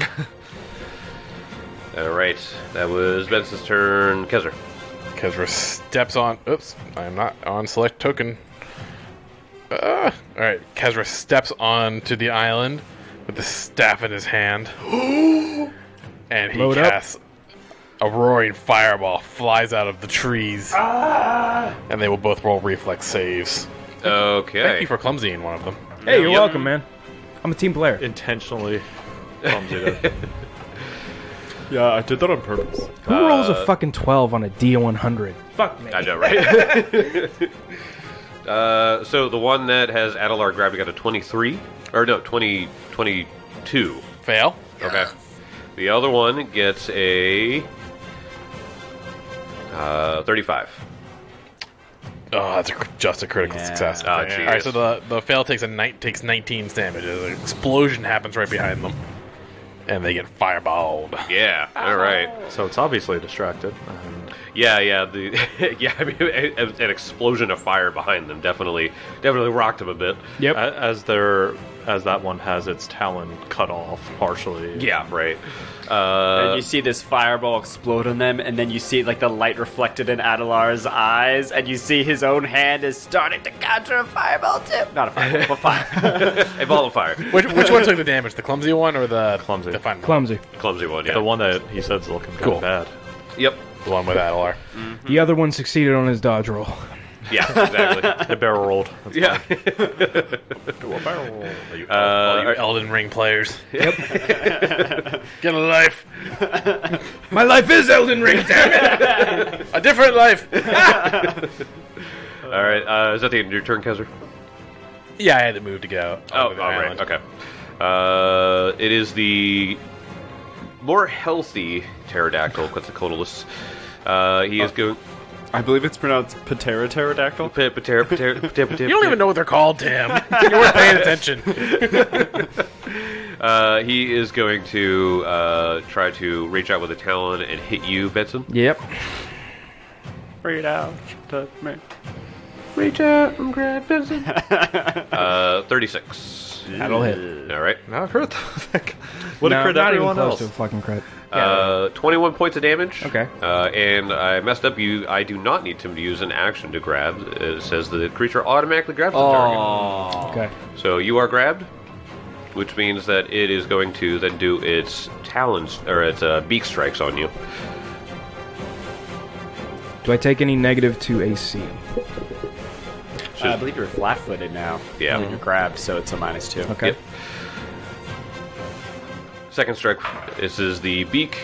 S1: All right. That was Benson's turn. Kezra.
S4: Kezra steps on. Oops, I am not on select token. Uh, all right, Kezra steps onto the island with the staff in his hand, and he
S2: Load up.
S4: casts a roaring fireball. Flies out of the trees, and they will both roll reflex saves.
S1: Okay.
S4: Thank you for clumsy in one of them.
S2: Hey, you're
S1: Yep.
S2: welcome, man. I'm a team player.
S3: Intentionally clumsy to-
S6: Yeah, I did that on purpose.
S2: Who rolls a fucking twelve on a D one hundred? Fuck me.
S1: I know, right? uh, so the one that has Adelar grabbed got a twenty-three. Or no, twenty, twenty-two.
S4: Fail.
S1: Okay. The other one gets a uh, thirty-five.
S4: Oh, that's a, cr- just a critical
S5: Yeah.
S4: success.
S1: Oh,
S4: All
S1: jeez.
S4: right, so the the fail takes a ni- takes nineteen damage. An explosion happens right behind them, and they get fireballed.
S1: Yeah. All right.
S3: so it's obviously distracted. And
S1: Yeah, yeah. The yeah. I mean, a- a- an explosion of fire behind them definitely, definitely rocked them a bit.
S2: Yep.
S3: a- as their as that one has its talon cut off partially.
S1: Yeah. Right.
S5: And
S1: Uh,
S5: you see this fireball explode on them, and then you see like the light reflected in Adelar's eyes, and you see his own hand is starting to counter a fireball too. Not a fireball, but fire.
S1: a ball of fire.
S4: Which, which one took the damage? The clumsy one or the
S3: Clumsy.
S4: The fine one?
S2: Clumsy.
S1: Clumsy one. Yeah.
S3: The one that he said's looking
S4: Cool.
S3: cool. bad.
S1: Yep.
S4: The one with Adelar.
S2: The other one succeeded on his dodge roll.
S1: Yeah. Exactly.
S3: It barrel rolled. That's
S1: yeah.
S3: fine. Do a barrel roll.
S4: You,
S1: Uh,
S4: all you Elden Ring players. Yep. Get a life.
S2: My life is Elden Ring, damn it!
S4: A different life.
S1: All right. Uh, is that the end of your turn, Kezra?
S4: Yeah, I had to move to go.
S1: Oh,
S4: over the
S1: all right.
S4: island.
S1: Okay. Uh, it is the more healthy pterodactyl, Quetzalcoatlus. Uh, he is going.
S6: I believe it's pronounced Patera pterodactyl.
S1: P- patera- patera- patera- patera-
S4: You don't even know what they're called, Tim. You weren't paying attention.
S1: Uh, he is going to uh, try to reach out with a talon and hit you, Benson.
S2: Yep.
S5: Read out. Touch me.
S1: Reach out and grab Benson. uh, thirty-six.
S2: That'll hit.
S1: All right.
S3: Not crit though. Would
S2: No,
S3: have crit
S2: not even
S3: everyone
S2: close
S3: else.
S2: to a fucking crit.
S1: Uh, twenty-one points of damage.
S2: Okay.
S1: Uh, and I messed up. You, I do not need to use an action to grab. It says the creature automatically grabs the target.
S5: Oh.
S2: Okay.
S1: So you are grabbed, which means that it is going to then do its talons or its uh, beak strikes on you.
S2: Do I take any negative to A C?
S5: Uh, I believe you're flat-footed now.
S1: Yeah.
S5: When you're grabbed, so it's a minus two.
S2: Okay.
S1: Yep. Second strike. This is the beak.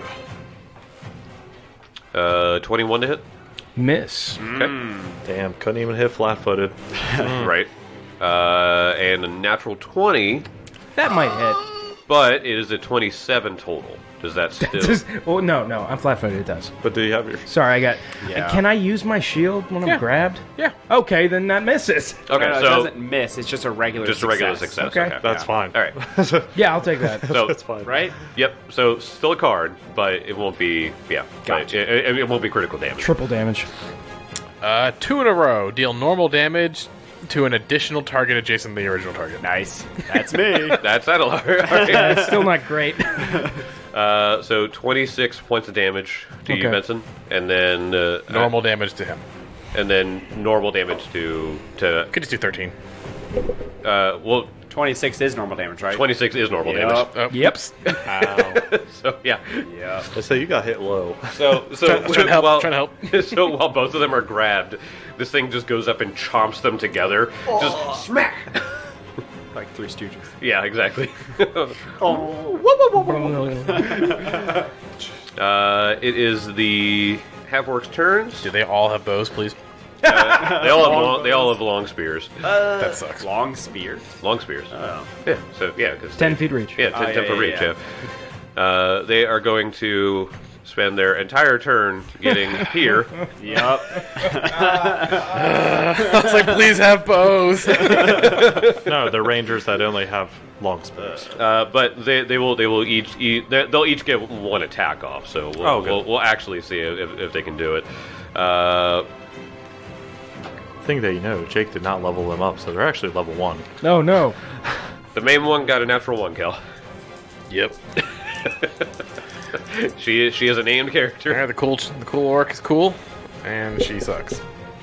S1: Uh, twenty-one to hit.
S2: Miss.
S1: Okay.
S3: Damn, couldn't even hit flat-footed.
S1: Right. Uh, and a natural twenty,
S2: That might hit.
S1: but it is a twenty-seven total. Does that still?
S2: Just, oh no, no, I'm flat-footed. It does.
S3: But do you have your?
S2: Sorry, I got.
S5: Yeah.
S2: Can I use my shield when
S4: Yeah.
S2: I'm grabbed?
S4: Yeah.
S2: Okay, then that misses.
S1: Okay,
S5: No, no, it
S1: so
S5: doesn't miss. It's just a regular
S1: just a regular success.
S2: Okay.
S3: That's fine.
S1: All right.
S2: Yeah, I'll take that.
S1: So
S3: That's fine.
S5: Right?
S1: Yep. So still a card, but it won't be. Yeah.
S5: Gotcha.
S1: But It, it, it won't be critical damage.
S2: Triple damage.
S4: Uh, two in a row. Deal normal damage to an additional target adjacent to the original target.
S5: Nice. That's me.
S1: That's Adelar. All right.
S2: It's still not great.
S1: Uh, so twenty-six points of damage to you,
S2: Okay.
S1: Benson, and then uh,
S4: Normal damage to him.
S1: and then normal damage to to.
S4: Could just do thirteen.
S1: Uh, well,
S5: twenty-six is normal damage, right?
S1: twenty-six is normal
S5: Yup.
S4: Oh,
S2: Yep.
S3: Ow.
S1: So yeah.
S5: Yeah.
S3: I say you got hit low.
S1: So so
S4: Trying- trying to help,
S1: while,
S4: trying to help.
S1: so while both of them are grabbed, this thing just goes up and chomps them together. Just smack.
S5: Like Three Stooges.
S1: Yeah, exactly.
S5: Oh.
S1: uh, it is the half-orc's turns.
S4: Do they all have bows, please?
S1: Uh, they all have long, they all have long spears.
S4: That sucks.
S5: Long spear.
S1: Long spears.
S5: Oh.
S1: Yeah. So yeah, because
S2: Ten feet reach.
S1: Yeah, ten,
S5: Oh,
S1: ten
S5: yeah,
S1: foot
S5: yeah,
S1: reach.
S5: yeah.
S1: Yeah. Uh, they are going to spend their entire turn getting here.
S5: Yup.
S4: I was like, please have bows.
S3: No, they're rangers that only have long spears.
S1: Uh, but they, they will they will each, each they- they'll each get one attack off. So we'll
S3: Oh, good.
S1: we'll, we'll actually see if, if they can do it. Uh,
S3: Thing that you know, Jake did not level them up, so they're actually level one.
S2: No, no.
S1: the main one got a natural one, Cal.
S4: Yep.
S1: She is she is a named character.
S4: Yeah, the cool the cool orc is cool, and she sucks.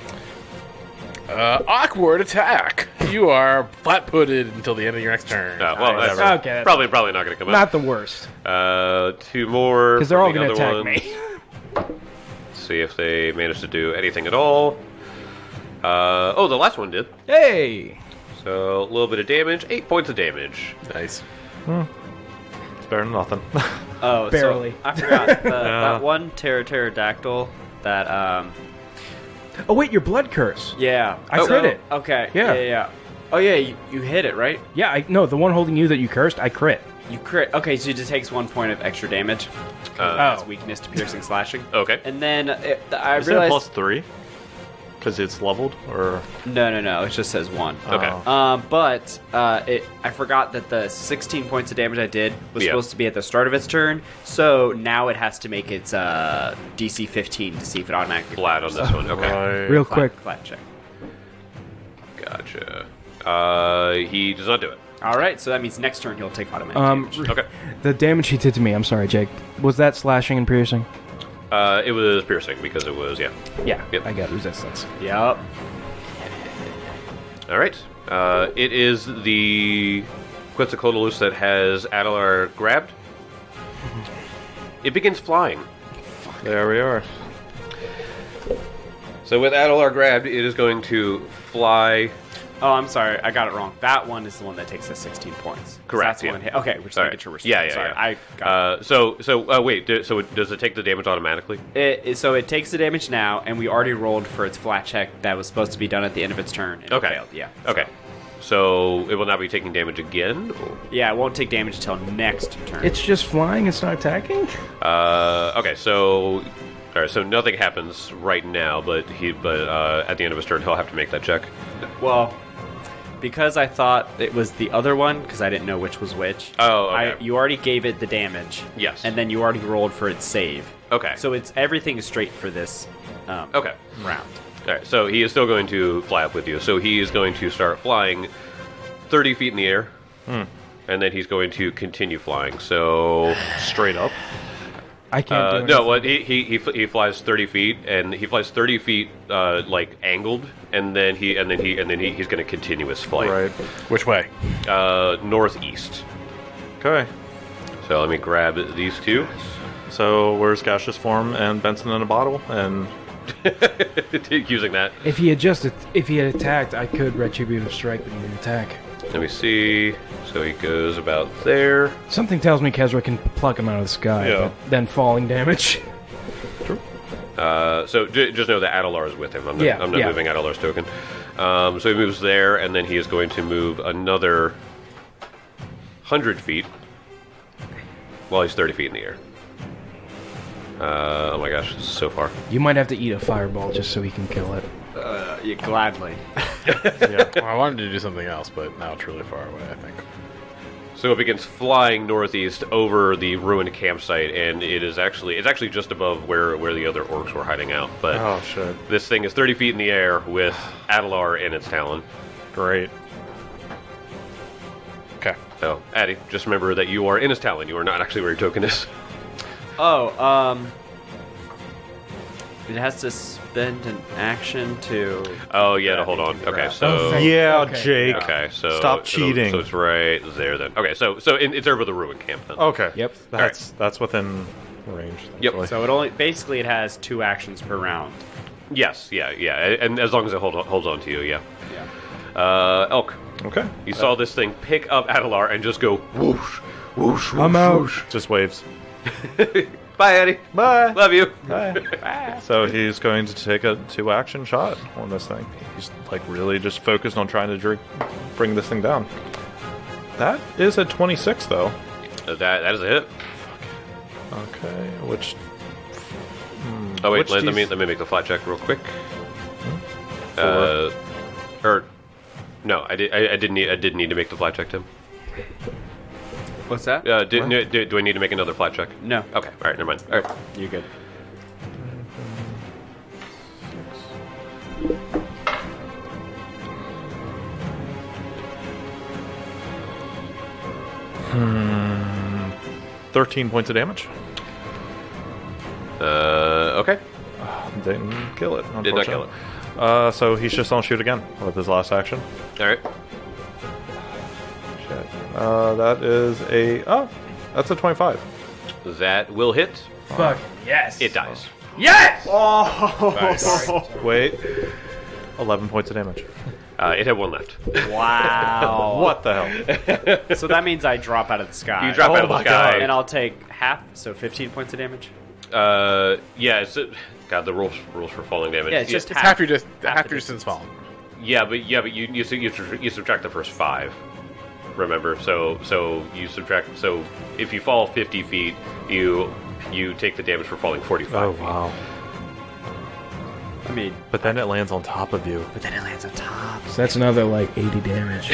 S4: Uh, awkward attack. You are flat-footed until the end of your next turn.
S1: Oh, well, that's
S2: Okay, that's
S1: probably probably not going to come
S2: Not
S1: up.
S2: the worst.
S1: Uh, two more
S2: Because they're
S1: from
S2: all
S1: the
S2: going to
S1: other
S2: attack
S1: ones.
S2: me.
S1: See if they manage to do anything at all. Uh, oh, the last one did.
S2: Hey!
S1: So a little bit of damage, eight points of damage.
S4: Nice.
S3: It's better than nothing.
S5: Oh,
S2: Barely.
S5: So I forgot the, that one pter- pterodactyl. That um,
S2: Oh, wait, your blood curse.
S5: yeah.
S2: I
S5: So-
S2: crit it.
S5: Okay.
S2: Yeah.
S5: Yeah. Yeah. Oh yeah, you, you hit it right.
S2: Yeah, I no, the one holding you that you cursed, I crit.
S5: You crit. Okay, so it just takes one point of extra damage.
S1: Uh,
S5: That's weakness to piercing slashing.
S1: Okay.
S5: And then it, I
S3: Is that
S5: realized
S3: plus three? Because it's leveled, or
S5: no, no, no. It just says one.
S1: Okay.
S3: Oh.
S5: Um, but uh, it, I forgot that the sixteen points of damage I did was
S1: Yeah.
S5: supposed to be at the start of its turn. So now it has to make its uh, D C fifteen to see if it automatically
S1: Flat on this one. Okay.
S3: Right.
S2: Real
S5: Flat,
S2: quick.
S5: flat check.
S1: Gotcha. Uh, he does not do it.
S5: All right, so that means next turn he'll take automatic
S2: Um,
S5: damage.
S1: Okay.
S2: The damage he did to me, I'm sorry, Jake. Was that slashing and piercing?
S1: Uh, it was piercing because it was yeah.
S2: Yeah,
S1: Yep.
S2: I got resistance.
S5: Yep.
S1: All right. Uh, it is the Quetzalcoatlus that has Adelar grabbed. It begins flying.
S3: There we are.
S1: So with Adelar grabbed, it is going to fly.
S5: Oh, I'm sorry, I got it wrong. That one is the one that takes the sixteen points. So
S1: Correct,
S5: That's the
S1: yeah.
S5: one hit. Okay, we're just
S1: All
S5: making
S1: right.
S5: sure we're
S1: Yeah, yeah,
S5: sorry.
S1: yeah.
S5: I got
S1: Uh, so so uh, wait. do- So it, does it take the damage automatically?
S5: it. It, So it takes the damage now, and we already rolled for its flat check that was supposed to be done at the end of its turn. And
S1: Okay.
S5: It failed. Yeah.
S1: Okay. So it will not be taking damage again.
S5: Yeah, it won't take damage until next turn.
S2: It's just flying, it's not attacking?
S1: Uh, okay. So all right. So nothing happens right now, but he but uh, at the end of his turn, he'll have to make that check.
S5: well, because I thought it was the other one because I didn't know which was which.
S1: Oh, okay.
S5: I, you already gave it the damage.
S1: Yes.
S5: And then you already rolled for its save.
S1: Okay.
S5: So it's everything is straight for this. Um,
S1: Okay.
S5: Round.
S1: All right, so he is still going to fly up with you. So he is going to start flying thirty feet in the air,
S3: Hmm.
S1: and then he's going to continue flying. So,
S3: Straight up.
S2: I can't
S1: uh,
S2: do
S1: no,
S2: anything.
S1: what he, he he fl- he flies thirty feet, and he flies thirty feet uh, like angled, and then he and then he and then he, he's going to continue his flight
S3: Right.
S4: Which way?
S1: uh, northeast.
S3: Okay.
S1: So let me grab these two.
S3: So where's gaseous form and Benson in a bottle? And
S1: Using that,
S2: If he had just if he had attacked, I could retributive strike, but he didn't attack.
S1: let me see. So he goes about there.
S2: Something tells me Kezra can pluck him out of the sky,
S3: Yeah.
S2: but then falling damage.
S1: Uh, so j- just know that Adelar is with him. I'm not,
S2: Yeah,
S1: I'm not
S2: yeah.
S1: moving Adelar's token. Um, so he moves there, and then he is going to move another hundred feet while he's thirty feet in the air. Uh, oh my gosh, this is so far.
S2: You might have to eat a fireball just so he can kill it.
S5: Uh, yeah, gladly.
S4: Well, I wanted to do something else, but now it's really far away, I think.
S1: So it begins flying northeast over the ruined campsite, and it is actually it's actually just above where where the other orcs were hiding out. But
S3: oh shit,
S1: this thing is thirty feet in the air with Adelar in its talon.
S3: great.
S4: Okay.
S1: So, Addy, just remember that you are in his talon. You are not actually where your token is.
S5: Oh, um, it has to spend an action to.
S1: Oh yeah, no, hold on. Okay, so
S2: Oh, thank-
S3: Yeah,
S2: Okay.
S3: Jake.
S1: okay, so
S3: Stop
S1: so-
S3: cheating.
S1: So it's right there then. Okay, so so in, it's over the ruined camp then.
S3: Okay.
S2: Yep.
S3: That's that's within range.
S1: Yep.
S3: thankfully.
S5: So it only basically it has two actions per round.
S1: Yes, yeah, yeah, and as long as it hold, holds on to you, yeah.
S5: Yeah.
S1: Uh, Elk,
S3: Okay.
S1: you saw this thing pick up Adelar and just go whoosh, whoosh, whoosh.
S2: I'm out.
S1: whoosh.
S3: Just waves.
S1: Bye, Eddie.
S3: Bye.
S1: Love you.
S3: So he's going to take a two action shot on this thing. He's like really just focused on trying to drink, bring this thing down. That is a twenty-six though.
S1: Uh, that that is a hit.
S3: Okay, which
S1: Oh wait,
S3: Which
S1: let, let me
S3: D-
S1: let me make the flat check real quick.
S3: Four.
S1: Uh, or no, I did I, I didn't need I did need to make the flat check, Tim.
S5: What's that?
S1: Uh, did, no, do, do I need to make another flat check?
S5: No.
S1: Okay, all right, never mind. All right.
S5: You're good.
S3: thirteen points of damage.
S1: Uh, okay.
S3: Didn't kill it.
S1: Did not kill
S3: unfortunately. Uh, so he's just gonna shoot again with his last action.
S1: All right.
S3: Shit. Uh, that is a oh, that's a twenty-five.
S1: That will hit.
S2: Fuck. Yes.
S1: It dies.
S2: Yes!
S3: Wait, eleven points of damage.
S1: Uh, it had one left.
S5: Wow.
S3: What the hell?
S5: So that means I drop out of the sky.
S1: You drop
S3: Oh
S1: out of the
S3: my
S1: sky.
S3: God.
S5: and I'll take half, so fifteen points of damage.
S1: Uh, yeah. It's, God, the rules rules for falling damage.
S5: Yeah, it's just
S4: It's half your dis-
S5: half
S4: half
S5: the
S4: your distance fall.
S1: Yeah, but yeah, but you you su- you, su- you subtract the first five. Remember, so so you subtract. So if you fall fifty feet, you you take the damage for falling forty-five.
S3: Oh
S1: feet.
S3: wow!
S5: I mean,
S3: But then it lands on top of you.
S5: but then it lands on top.
S2: So that's another like eighty damage.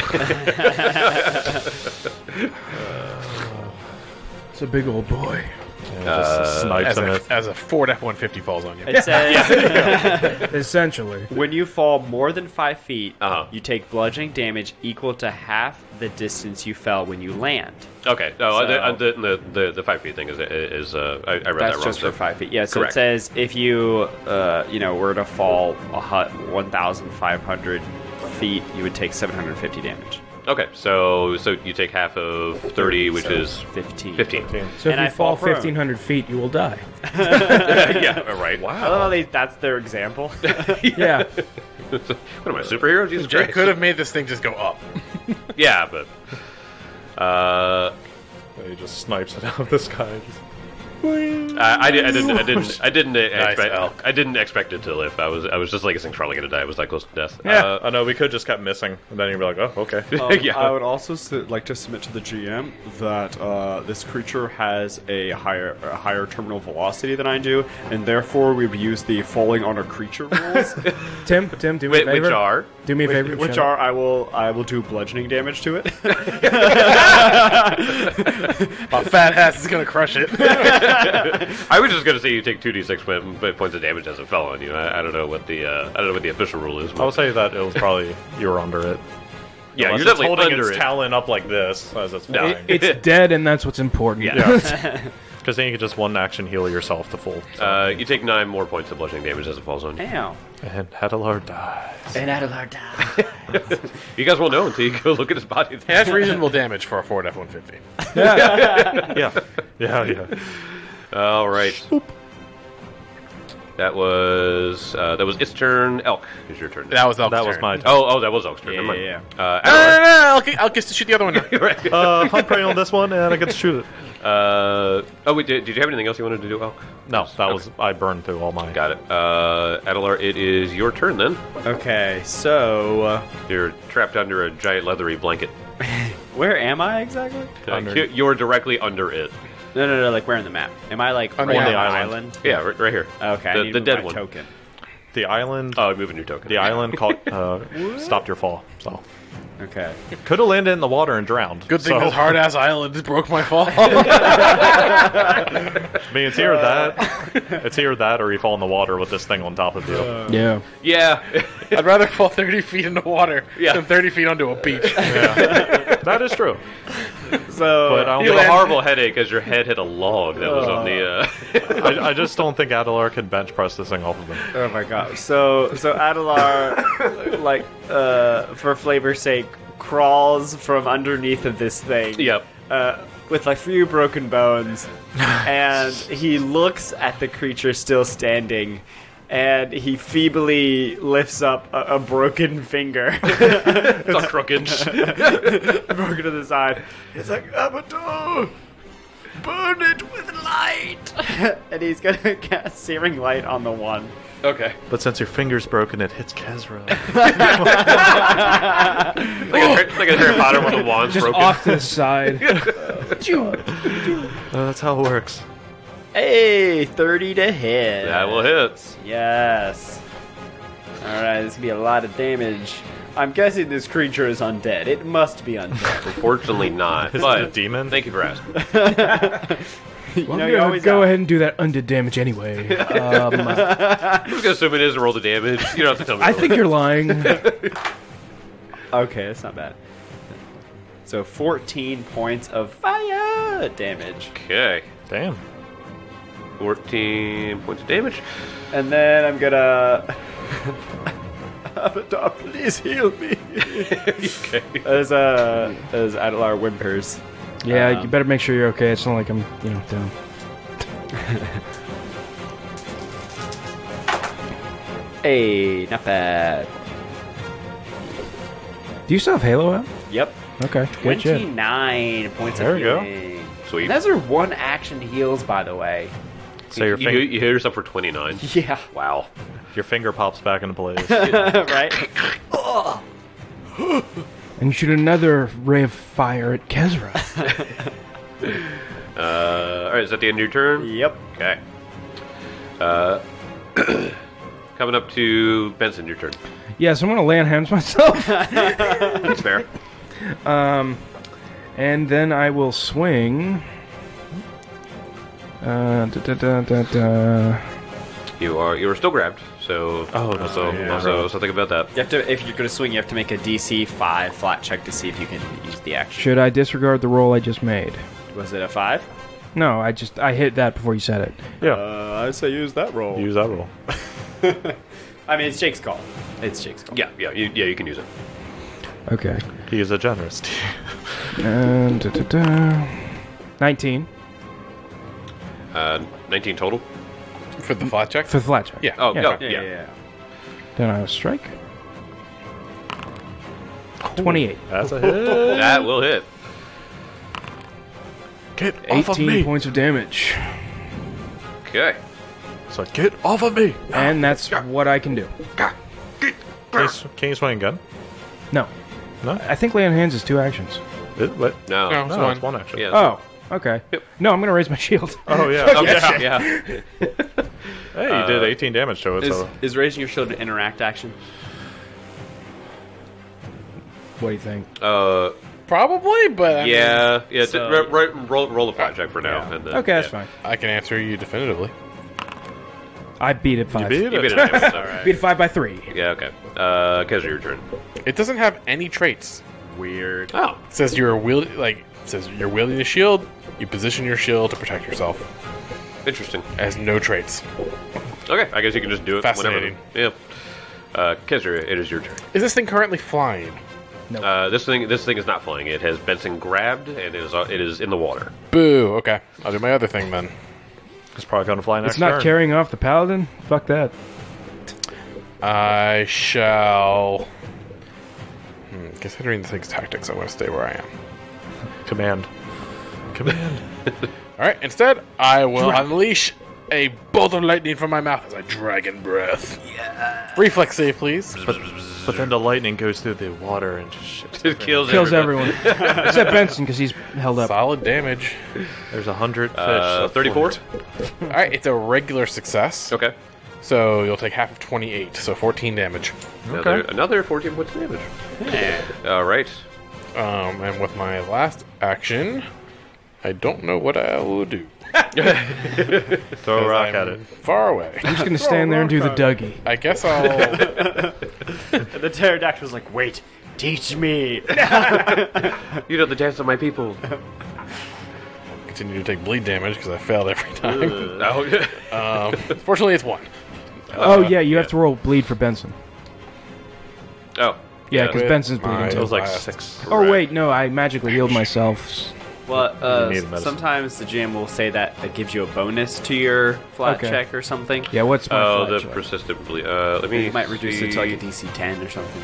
S2: It's a big old boy.
S3: And it just snipes
S4: As
S3: him.
S4: a,
S3: It.
S4: as a Ford F one fifty falls on you.
S5: It says
S2: Essentially.
S5: when you fall more than five feet,
S1: Uh-huh.
S5: you take bludgeoning damage equal to half the distance you fell when you land.
S1: Okay. No,
S5: So-
S1: the, uh, the, the the the five feet thing is is uh, I, I read
S5: That's
S1: that wrong.
S5: just
S1: so-
S5: for five feet. Yeah, so
S1: Correct.
S5: it says if you, uh, you know, were to fall a hut one thousand five hundred feet, you would take seven hundred fifty damage.
S1: Okay, so so you take half of thirty, which
S5: So
S1: is
S5: fifteen.
S1: fifteen.
S2: So if
S5: And
S2: you
S5: I fall
S2: fall
S5: prone.
S2: fifteen hundred feet, you will die.
S1: Yeah, right.
S5: I love how they, that's their example.
S2: Yeah.
S1: What am I, a superhero? Jesus
S4: Jake
S1: Christ.
S4: could have made this thing just go up.
S1: Yeah, but uh,
S3: He just snipes it out of the sky. Just-
S1: I, I, did, I didn't I didn't I didn't expect
S4: elk.
S1: I didn't expect it to live. I was I was just like, this thing's probably gonna die. It was that close to death.
S3: Yeah,
S1: Uh,
S3: I know. We could just kept missing, and then you'd be like, "Oh, okay."
S6: Um,
S1: Yeah.
S6: I would also su- like to submit to the G M that uh, this creature has a higher a higher terminal velocity than I do, and therefore we've used the falling on a creature rules,
S2: Tim, Tim, do me a
S1: Whi-
S2: favor.
S1: which are
S2: Do me a favor.
S6: which
S2: shut
S6: are
S2: up.
S6: I will I will do bludgeoning damage to it.
S4: A fat ass is gonna crush it.
S1: I was just gonna say you take two d six points of damage as it fell on you. I, I don't know what the uh, I don't know what the official rule is.
S3: I would say that it was probably you were under it.
S1: yeah,
S3: Unless
S1: you're
S3: it's
S1: definitely
S3: holding
S1: under
S3: its
S1: it.
S3: talon up like this as it's
S1: No.
S3: flying.
S2: It's dead, and that's what's important.
S1: Yeah.
S3: Because then you can just one action heal yourself to full. So.
S1: Uh, you take nine more points of bludgeoning damage as it falls on you.
S5: Damn.
S3: and Hadalar dies.
S5: And Adelar died.
S1: You guys won't know until you go look at his body.
S4: That's reasonable damage for a Ford F one fifty.
S3: Yeah, yeah, yeah.
S1: All right. That was uh, that was its turn. Elk is your turn.
S4: That was Elk's
S3: That was
S4: turn.
S3: my turn.
S1: Oh, oh, that was Elk's turn.
S5: Yeah,
S1: Never mind.
S5: yeah,
S1: Uh,
S4: No, no, no, no, Elk, Elk gets to shoot the other one.
S1: right.
S3: Uh, hunt prey on this one, and I get to shoot it.
S1: Uh, oh, wait, did, did you have anything else you wanted to do, Elk?
S3: No, that was I burned through all my.
S1: Got it. Uh, Adelar, it is your turn then.
S5: Okay, so uh,
S1: You're trapped under a giant leathery blanket.
S5: where am I exactly?
S1: Uh,
S3: Under.
S1: you- You're directly under it.
S5: No, no, no. Like where in the map? Am I like
S4: On
S5: on
S4: the
S5: the
S3: island.
S5: island?
S1: Yeah, right, right here.
S5: Okay,
S1: The-
S5: I need
S1: the
S5: to move
S1: dead
S5: my
S1: one.
S5: token.
S3: The island.
S1: Oh, moving your token.
S3: the island caught, uh, stopped your fall. So
S5: Okay.
S3: could have landed in the water and drowned.
S4: Good thing
S3: so,
S4: this hard ass island broke my fall.
S3: I mean, it's either that, it's either that, or you fall in the water with this thing on top of you.
S2: Yeah.
S1: Yeah.
S4: I'd rather fall thirty feet into water
S1: Yeah.
S4: than thirty feet onto a beach.
S3: That is true.
S5: So
S3: But I don't
S1: You
S3: think
S1: have a horrible headache as your head hit a log that was on the. Uh...
S3: I, I just don't think Adelar can bench press this thing off of him.
S5: Oh my god. So so Adelar, like, uh, for flavor's sake, crawls from underneath of this thing.
S1: Yep.
S5: Uh, with like few broken bones, and he looks at the creature still standing, and he feebly lifts up a, a broken finger,
S1: It's all crooked.
S5: broken to the side. He's like, Abaddon, burn it with light, and he's gonna cast Searing Light on the one.
S1: Okay.
S3: But since your finger's broken, it hits Kezra.
S1: Like a, like a Harry Potter when the wand's
S2: Just
S1: broken.
S2: off to the side.
S3: Uh, that's how it works.
S5: Hey, thirty to hit.
S1: That will hit.
S5: Yes. Alright, this could be a lot of damage. I'm guessing this creature is undead. It must be undead.
S1: Unfortunately not.
S3: Is
S1: but
S3: it a demon?
S1: Thank you for asking.
S5: you
S2: Well,
S5: know,
S2: I'm
S5: you
S2: gonna
S5: always
S2: go
S5: have-
S2: ahead and do that undead damage anyway. Um,
S1: I'm just gonna assume it is and roll the damage. You don't have to tell me.
S2: I think you're lying.
S5: Okay, that's not bad. So fourteen points of fire. uh, damage.
S1: Okay.
S3: Damn.
S1: fourteen points of damage.
S5: And then I'm gonna. Avatar, please heal me.
S1: Okay.
S5: As uh, as Adelar whimpers.
S2: Yeah,
S5: Um,
S2: you better make sure you're okay. It's not like I'm, you know, down.
S5: Hey, not bad.
S2: Do you still have Halo out?
S5: Yep.
S2: Okay, good shit.
S5: twenty-nine points
S3: There
S5: of
S3: we go.
S5: healing.
S1: Sweet.
S5: And those are one action heals, by the way.
S3: So your,
S1: you,
S3: fing-
S1: you hit yourself for twenty-nine.
S5: Yeah.
S1: Wow.
S3: your finger pops back into place.
S5: Right?
S2: And you shoot another ray of fire at Kezra.
S1: Uh, all right, is that the end of your turn?
S5: Yep.
S1: Okay. Uh, coming up to Benson, your turn.
S2: Yeah, so I'm gonna land hands myself,
S1: That's fair.
S2: and then I will swing. Uh, da, da, da, da, da.
S1: You are you are still grabbed, so
S3: Oh,
S1: also
S3: yeah.
S1: also something about that.
S5: You have to, if you're going to swing, you have to make a D C five flat check to see if you can use the action.
S2: Should I disregard the roll I just made?
S5: Was it a five?
S2: No, I just I hit that before you said it.
S3: Yeah.
S6: Uh, I say use that roll.
S3: Use that roll.
S5: I mean, it's Jake's call. It's Jake's call.
S1: Yeah, yeah, you, yeah. You can use it.
S2: Okay.
S3: He is a generous.
S2: And da, da, da. nineteen
S1: Uh, nineteen total.
S4: For the flat check?
S2: for the flat check.
S4: Yeah.
S1: Oh,
S2: Yeah.
S1: no,
S5: Yeah,
S1: yeah.
S5: yeah, yeah.
S2: Then I will strike. twenty-eight.
S3: That's a hit.
S1: That will hit.
S3: Get off of
S2: eighteen
S3: me.
S2: points of damage.
S1: Okay.
S3: So get off of me.
S2: And that's what I can do.
S3: Can you, can you swing again?
S2: No.
S3: No.
S2: I think lay on hands is two actions.
S3: It, what?
S1: No.
S4: No.
S3: No,
S4: one.
S3: it's one action.
S1: Yeah.
S2: Oh, okay.
S1: Yep.
S2: No, I'm going to raise my shield.
S3: Oh yeah.
S1: Oh,
S3: yeah.
S1: yeah.
S3: Hey, you did eighteen damage to it.
S5: Is,
S3: So
S5: is raising your shield an interact action?
S2: What do you think?
S1: Uh,
S4: Probably, but I mean,
S1: yeah, yeah. t-
S5: so-
S1: ro- ro- roll, roll a flat check for now.
S5: Yeah.
S1: And then,
S2: Okay, that's
S1: yeah.
S2: fine.
S4: I can answer you definitively.
S2: I beat it five.
S3: beat
S1: You
S3: it.
S1: beat it. Anyways, all right.
S2: Beat it five by three.
S1: Yeah. Okay. Uh, Kezra, your turn.
S4: It doesn't have any traits.
S5: Weird.
S1: Oh.
S4: It says you're wield- like it says you're wielding a shield. You position your shield to protect yourself.
S1: Interesting.
S4: It has no traits.
S1: Okay, I guess you can just do it
S4: Fascinating.
S1: whenever. Yeah. Uh, Kezra, it is your turn.
S4: Is this thing currently flying?
S1: Uh, this thing, this thing is not flying. It has Benson grabbed, and it is, uh, it is in the water.
S4: Boo. Okay, I'll do my other thing then.
S3: it's probably going to fly next
S2: It's not
S3: turn.
S2: carrying off the paladin? Fuck that.
S4: I shall. Hmm, considering the thing's tactics, I want to stay where I am.
S3: Command. Command.
S4: All right. Instead, I will unleash a bolt of lightning from my mouth as I dragon breath. Yeah. Reflex save, please.
S3: but, but then the lightning goes through the water and just shits.
S1: It kills,
S2: Kills
S1: everybody.
S2: everyone. Except Benson, because he's held up.
S4: Solid damage.
S3: There's a hundred fish.
S1: Uh,
S3: so
S1: thirty-four.
S4: All right, it's a regular success.
S1: Okay.
S4: So you'll take half of twenty-eight, so fourteen damage.
S1: Another, another fourteen points of damage. All right.
S4: Um, and with my last action, I don't know what I will do.
S3: Throw a rock
S4: I'm
S3: at it.
S4: Far away.
S2: I'm just going to stand there and do the Dougie.
S4: I guess I'll.
S5: And the pterodactyl's like, wait, teach me.
S1: You know the dance of my people.
S4: continue to take bleed damage because I failed every time.
S1: Oh,
S4: um, fortunately, it's one.
S2: Oh, yeah, you have to roll bleed for Benson.
S1: oh.
S2: Yeah, because
S4: With
S2: Benson's bleeding
S4: my
S3: It
S2: too.
S3: was like
S4: last-
S3: six.
S2: Oh, wait, no, I magically healed myself.
S5: Well, uh,
S3: You need medicine.
S5: sometimes the G M will say that it gives you a bonus to your flat
S2: Okay.
S5: check or something.
S2: Yeah, what's my
S1: Oh,
S2: flat
S1: the
S2: check?
S1: persistent bleed. Uh, let me.
S5: It might reduce it to like a
S1: see.
S5: D C ten or something.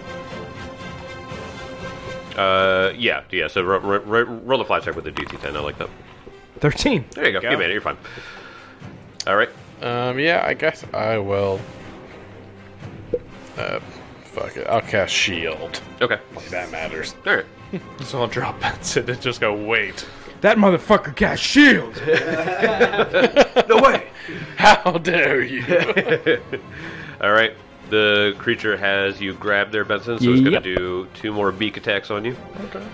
S1: Uh, yeah, yeah. So ro- ro- ro- roll the flat check with the D C ten. I like that.
S2: thirteen.
S1: There you go.
S5: Go.
S1: You made it. You're fine. All right.
S4: Um, yeah, I guess I will. Uh, fuck it. I'll cast shield.
S1: Okay.
S4: Like that matters.
S1: All right.
S3: So I'll drop Benson and just go, wait.
S2: That motherfucker cast shield!
S1: No way.
S4: How dare you?
S1: All right. The creature has you grabbed there, Benson, so it's going
S2: Yep.
S1: to do two more beak attacks on you.
S3: Okay.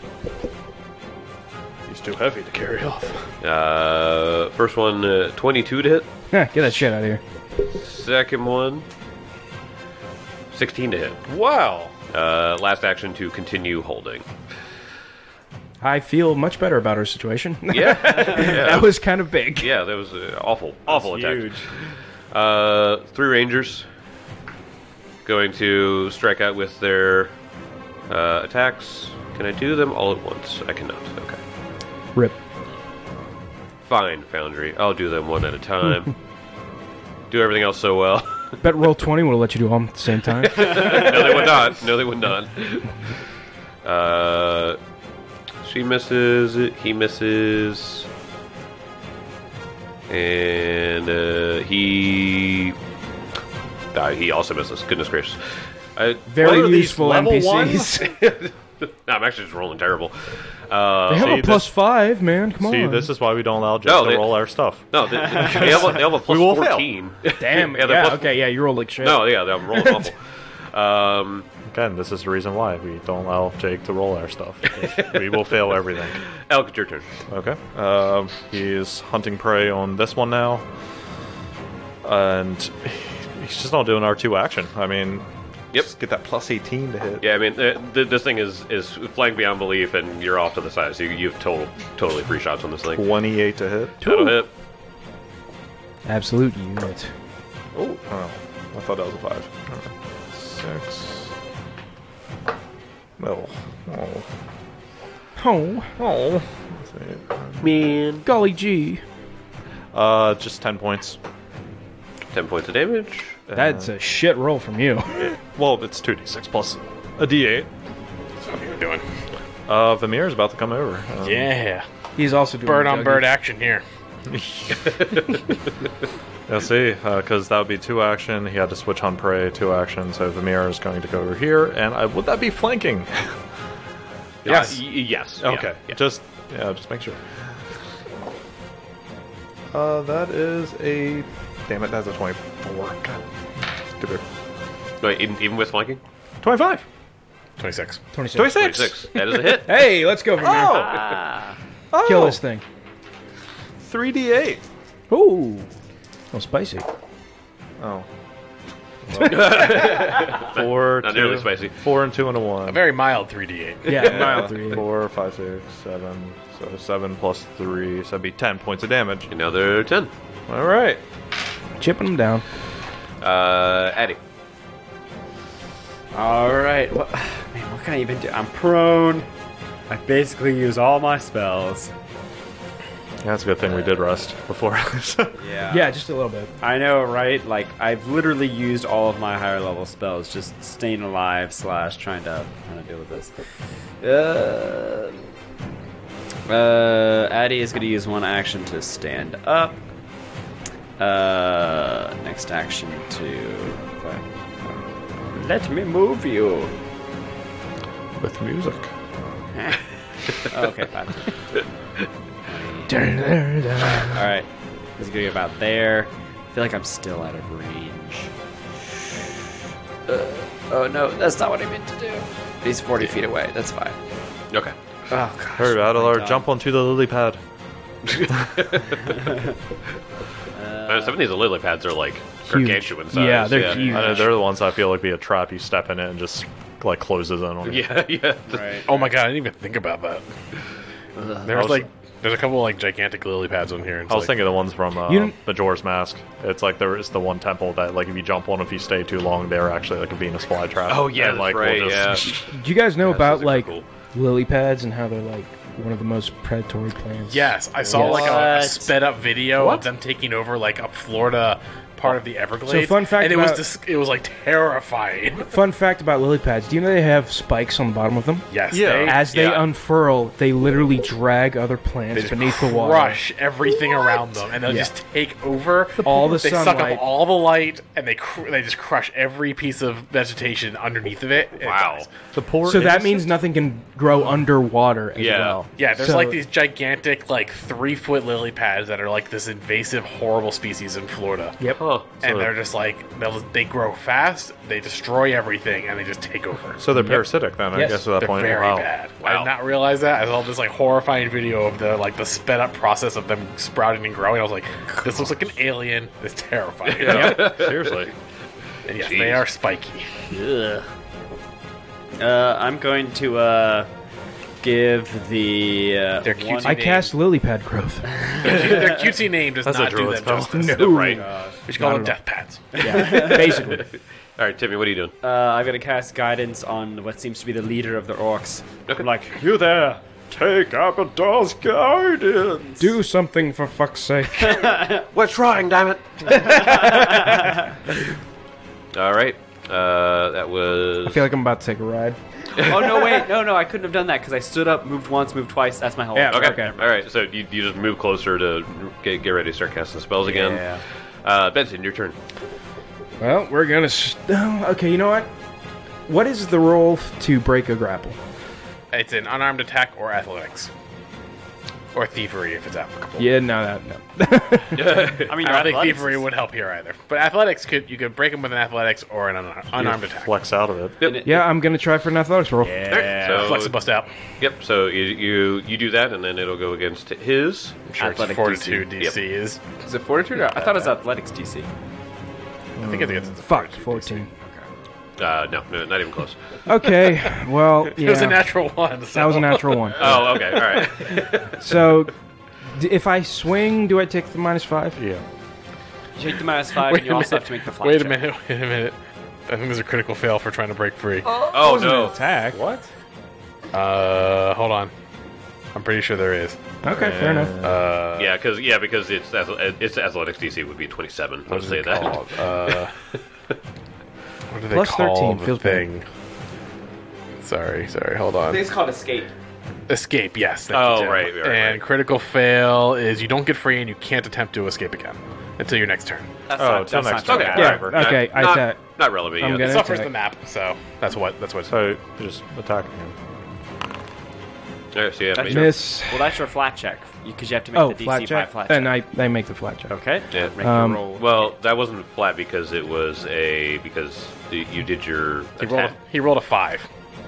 S3: He's too heavy to carry off.
S1: Uh, first one, uh, twenty-two to hit.
S2: Huh, get that shit out of here.
S1: Second one, sixteen to hit.
S3: Wow.
S1: Uh, last action to continue holding.
S2: I feel much better about our situation.
S1: Yeah, yeah,
S2: That was kind of big.
S1: yeah. That was uh, awful, awful attack.
S6: Huge.
S1: Uh, three rangers going to strike out with their uh, attacks. Can I do them all at once? I cannot. Okay.
S2: Rip.
S1: Fine, Foundry. I'll do them one at a time. Do everything else so well.
S2: Bet roll twenty would have let you do them at the same time.
S1: No, they would not. No, they would not. Uh, she misses. He misses. And uh, he. Uh, he also misses. Goodness gracious. I,
S2: Very
S1: what are these,
S2: useful
S1: level
S2: N P Cs.
S1: ones? No, I'm actually just rolling terrible. Uh,
S2: They have
S3: See,
S2: a plus
S3: this-
S2: five, man. Come
S3: See,
S2: on.
S3: this is why we don't allow Jake
S1: No,
S3: to
S1: they-
S3: roll our stuff.
S1: no, they, they, have a, they have a plus
S3: We will fail.
S1: fourteen.
S2: Damn.
S1: Yeah,
S2: Yeah,
S1: they're plus-
S2: okay, yeah, you roll like shit.
S1: No, yeah, I'm rolling awful. Um,
S3: Again, this is the reason why we don't allow Jake to roll our stuff. because we will fail everything.
S1: Elk, it's your turn.
S3: Okay. Um, he's hunting prey on this one now. And he's just not doing our two action. I mean,
S1: Yep.
S3: just get that plus eighteen to hit.
S1: Yeah, I mean, uh, th- this thing is is flank beyond belief, and you're off to the side, so you, you have total, totally free shots on this thing.
S3: twenty-eight to hit.
S1: That'll hit.
S2: Absolute unit.
S3: Oh, oh, I thought that was a five. Six. No. Oh.
S2: Oh,
S3: Oh.
S1: Man.
S2: golly gee.
S3: Uh, just ten points.
S1: Ten points of damage.
S2: That's a shit roll from you.
S3: Well, it's two d six plus a d eight.
S4: That's what you're doing.
S3: Uh, Vamir is about to come over. Um,
S4: Yeah.
S2: He's also doing
S4: Bird on
S2: Dougie.
S4: bird action here.
S3: Let's see, because that would be two action. He had to switch on prey, two action. So Vamir is going to go over here, and I, would that be flanking?
S1: Yes. Uh, y- yes. Yeah,
S3: Okay,
S1: yeah.
S3: just yeah, just make sure. Uh, that is a damn it. That's a twenty-four. God, stupid.
S1: Wait, even, even with flanking?
S3: Twenty-five.
S4: twenty-six.
S2: twenty-six.
S3: Twenty-six.
S1: twenty-six. That is a hit.
S2: Hey, let's go from there.
S5: Ah.
S3: Oh,
S2: Kill this thing.
S3: Three d eight.
S2: Ooh. Oh, spicy.
S3: Oh. Four,
S1: Not
S3: two,
S1: nearly spicy.
S3: four and two and a one.
S4: A very mild three d eight.
S2: Yeah, mild three.
S3: Four, five, six, seven. So seven plus three, so that'd be ten points of damage.
S1: Another ten.
S3: All right.
S2: Chipping them down.
S1: Uh, Addy.
S5: All right. What, man, what can I even do? I'm prone. I basically use all my spells.
S3: Yeah, it's a good thing we did rest before.
S5: Yeah.
S2: Yeah, just a little bit.
S5: I know, right? Like, I've literally used all of my higher level spells, just staying alive slash trying to trying to deal with this. Uh, uh, Addy is going to use one action to stand up. Uh, next action to let me move you.
S3: With music.
S5: Okay, fine.
S2: Dun, dun, dun.
S5: All right, he's gonna get about there. I feel like I'm still out of range. Uh, oh no, that's not what I meant to do. He's forty feet away. That's fine.
S1: Okay.
S5: Oh gosh.
S3: Hurry, Adelar, jump onto the lily pad.
S1: Uh, some of these lily pads are like
S2: Huge.
S1: gargantuan size.
S2: Yeah, they're huge.
S3: I know, they're the ones I feel like be a trap. You step in it and just like closes in on you.
S1: Yeah, yeah.
S5: Right.
S4: Oh my god, I didn't even think about that.
S3: I
S4: There's
S3: was-
S4: like, there's a couple like gigantic lily pads on here. And
S3: I was
S4: like,
S3: thinking of the ones from uh,
S2: You didn't-
S3: Majora's Mask. It's like there is the one temple that like if you jump on, if you stay too long, they're actually like a Venus flytrap.
S1: Oh yeah,
S3: and, like,
S1: that's right.
S3: will
S1: Yeah.
S3: just-
S2: Do you guys know
S1: Yeah,
S2: about
S1: those are
S2: like
S1: cool.
S2: lily pads and how they're like one of the most predatory plants?
S4: Yes, I saw
S2: Yes.
S4: like a, a
S5: What?
S4: sped up video
S2: What?
S4: of them taking over like a Florida part of the Everglades.
S2: So fun fact
S4: and it
S2: about-
S4: was dis- it was like terrifying.
S2: Fun fact about lily pads: do you know they have spikes on the bottom of them?
S4: Yes,
S3: Yeah.
S4: they,
S2: As they
S1: Yeah.
S2: unfurl, they literally drag other
S4: they
S2: plants
S4: just
S2: beneath the water.
S4: crush everything around them, and they'll
S2: Yeah.
S4: just take over
S2: All the
S4: They suck
S2: sunlight.
S4: up all the light, and they cr- they just crush every piece of vegetation underneath of it. and it
S1: Wow.
S4: dies.
S3: the poor
S2: So that
S3: innocent-
S2: means nothing can grow underwater as
S1: Yeah.
S2: well.
S4: Yeah, there's
S2: So-
S4: like these gigantic, like three foot lily pads that are like this invasive, horrible species in Florida.
S2: Yep.
S1: Huh.
S4: And
S3: So-
S4: they're just like they'll, they grow fast, they destroy everything, and they just take over.
S3: So they're parasitic then, I
S2: Yes.
S3: guess at that
S4: They're
S3: point.
S4: very
S3: Wow.
S4: bad. I
S1: Wow.
S4: did not realize that. I saw this like horrifying video of the like the sped up process of them sprouting and growing. I was like, this looks like an alien. It's terrifying.
S3: Yeah, seriously.
S4: And yes,
S1: Jeez.
S4: they are spiky.
S5: Ugh. Uh, I'm going to uh, give the uh,
S4: Their
S5: one-
S4: cutesy
S2: I
S4: name.
S2: cast lily pad growth.
S4: Their cutesy name does
S3: That's a
S4: not do
S3: druid
S4: them
S3: spell.
S4: justice.
S2: No.
S1: Right.
S4: We should call
S2: Not
S4: them
S2: at all.
S4: death pads.
S2: Yeah, basically.
S1: All right, Timmy, what are you doing?
S5: Uh, I've got to cast guidance on what seems to be the leader of the orcs.
S1: Okay.
S5: I'm like,
S6: You there? Take Abaddon's guidance.
S2: Do something for fuck's sake.
S1: We're trying, damn it. All right. Uh, that was.
S2: I feel like I'm about to take a ride.
S5: oh no, wait, no, no, I couldn't have done that because I stood up, moved once, moved twice. That's my whole.
S2: Yeah,
S1: Okay.
S2: Okay.
S1: All right. So you, you just move closer to get, get ready to start casting spells again.
S5: Yeah.
S1: Uh, Benson, your turn.
S2: Well, we're gonna. St- oh, okay, you know what? What is the roll to break a grapple?
S4: It's an unarmed attack or athletics. Or thievery if it's applicable.
S2: Yeah, no, that no.
S5: I mean,
S4: I don't think
S5: athletics
S4: thievery
S5: is-
S4: would help here either. But athletics could you could break them with an athletics or an unar- unarmed attack.
S3: Flex out of it.
S1: Yep.
S2: Yeah, I'm gonna try for an athletics roll.
S5: Yeah.
S1: So-
S4: Flex and bust out.
S1: Yep. So you, you you do that, and then it'll go against his.
S4: I'm sure
S5: Athletic
S4: it's fortitude
S1: D
S4: D
S1: C.
S4: C, is.
S5: Is it fortitude? Or, I thought it was athletics D C.
S4: I think it's a
S2: Fuck, fourteen.
S1: Uh, no, no, not even close.
S2: Okay, well,
S4: It was a
S2: yeah,
S4: natural one. So.
S2: that was a natural one.
S1: Oh, okay. All right.
S2: So, d- if I swing, do I take the minus five?
S3: Yeah.
S5: You take the minus five,
S4: Wait
S5: and you
S4: a
S5: also
S4: minute.
S5: have to make the flat
S4: Wait a
S5: check.
S4: minute. Wait a minute. I think there's a critical fail for trying to break free.
S1: Oh no.
S2: Attack.
S3: What?
S4: Uh, hold on. I'm pretty sure there is.
S2: Okay, fair enough.
S4: Uh,
S1: Yeah, because yeah, because it's ath- it's athletics D C would be twenty-seven.
S4: what
S1: Let's
S4: is
S1: say
S4: it
S1: that.
S4: called? Uh, what do they
S2: Plus
S4: call
S2: thirteen,
S4: the
S2: feels bad.
S4: thing? Sorry, sorry. Hold
S5: I
S4: on.
S5: think it's called escape.
S4: Escape, yes. thank
S1: Oh,
S4: you, Tim.
S1: right, right,
S4: And
S1: right.
S4: critical fail is you don't get free and you can't attempt to escape again until your next turn.
S5: That's
S3: Oh,
S5: not,
S3: till
S5: that's
S3: next
S5: not
S3: turn.
S5: too
S1: Okay.
S5: bad.
S2: Yeah,
S1: whatever.
S2: okay,
S1: Not,
S2: I
S1: not,
S2: attack.
S1: not relevant
S2: I'm
S1: yet.
S2: gonna-
S4: It suffers
S2: attack.
S4: the map, so that's what that's what.
S3: So you're just attacking him.
S1: All right, so yeah, make-
S2: Miss.
S5: Well, that's your flat check because you have to make
S2: Oh,
S5: the D C
S2: flat
S5: by
S2: check.
S5: flat
S2: Then
S5: check.
S2: I, I make the flat check.
S5: Okay.
S1: Yeah.
S5: Make
S2: Um,
S5: your roll.
S1: Well, that wasn't flat because it was a because the, you did your
S4: He rolled,
S1: attack.
S4: a, he rolled a five.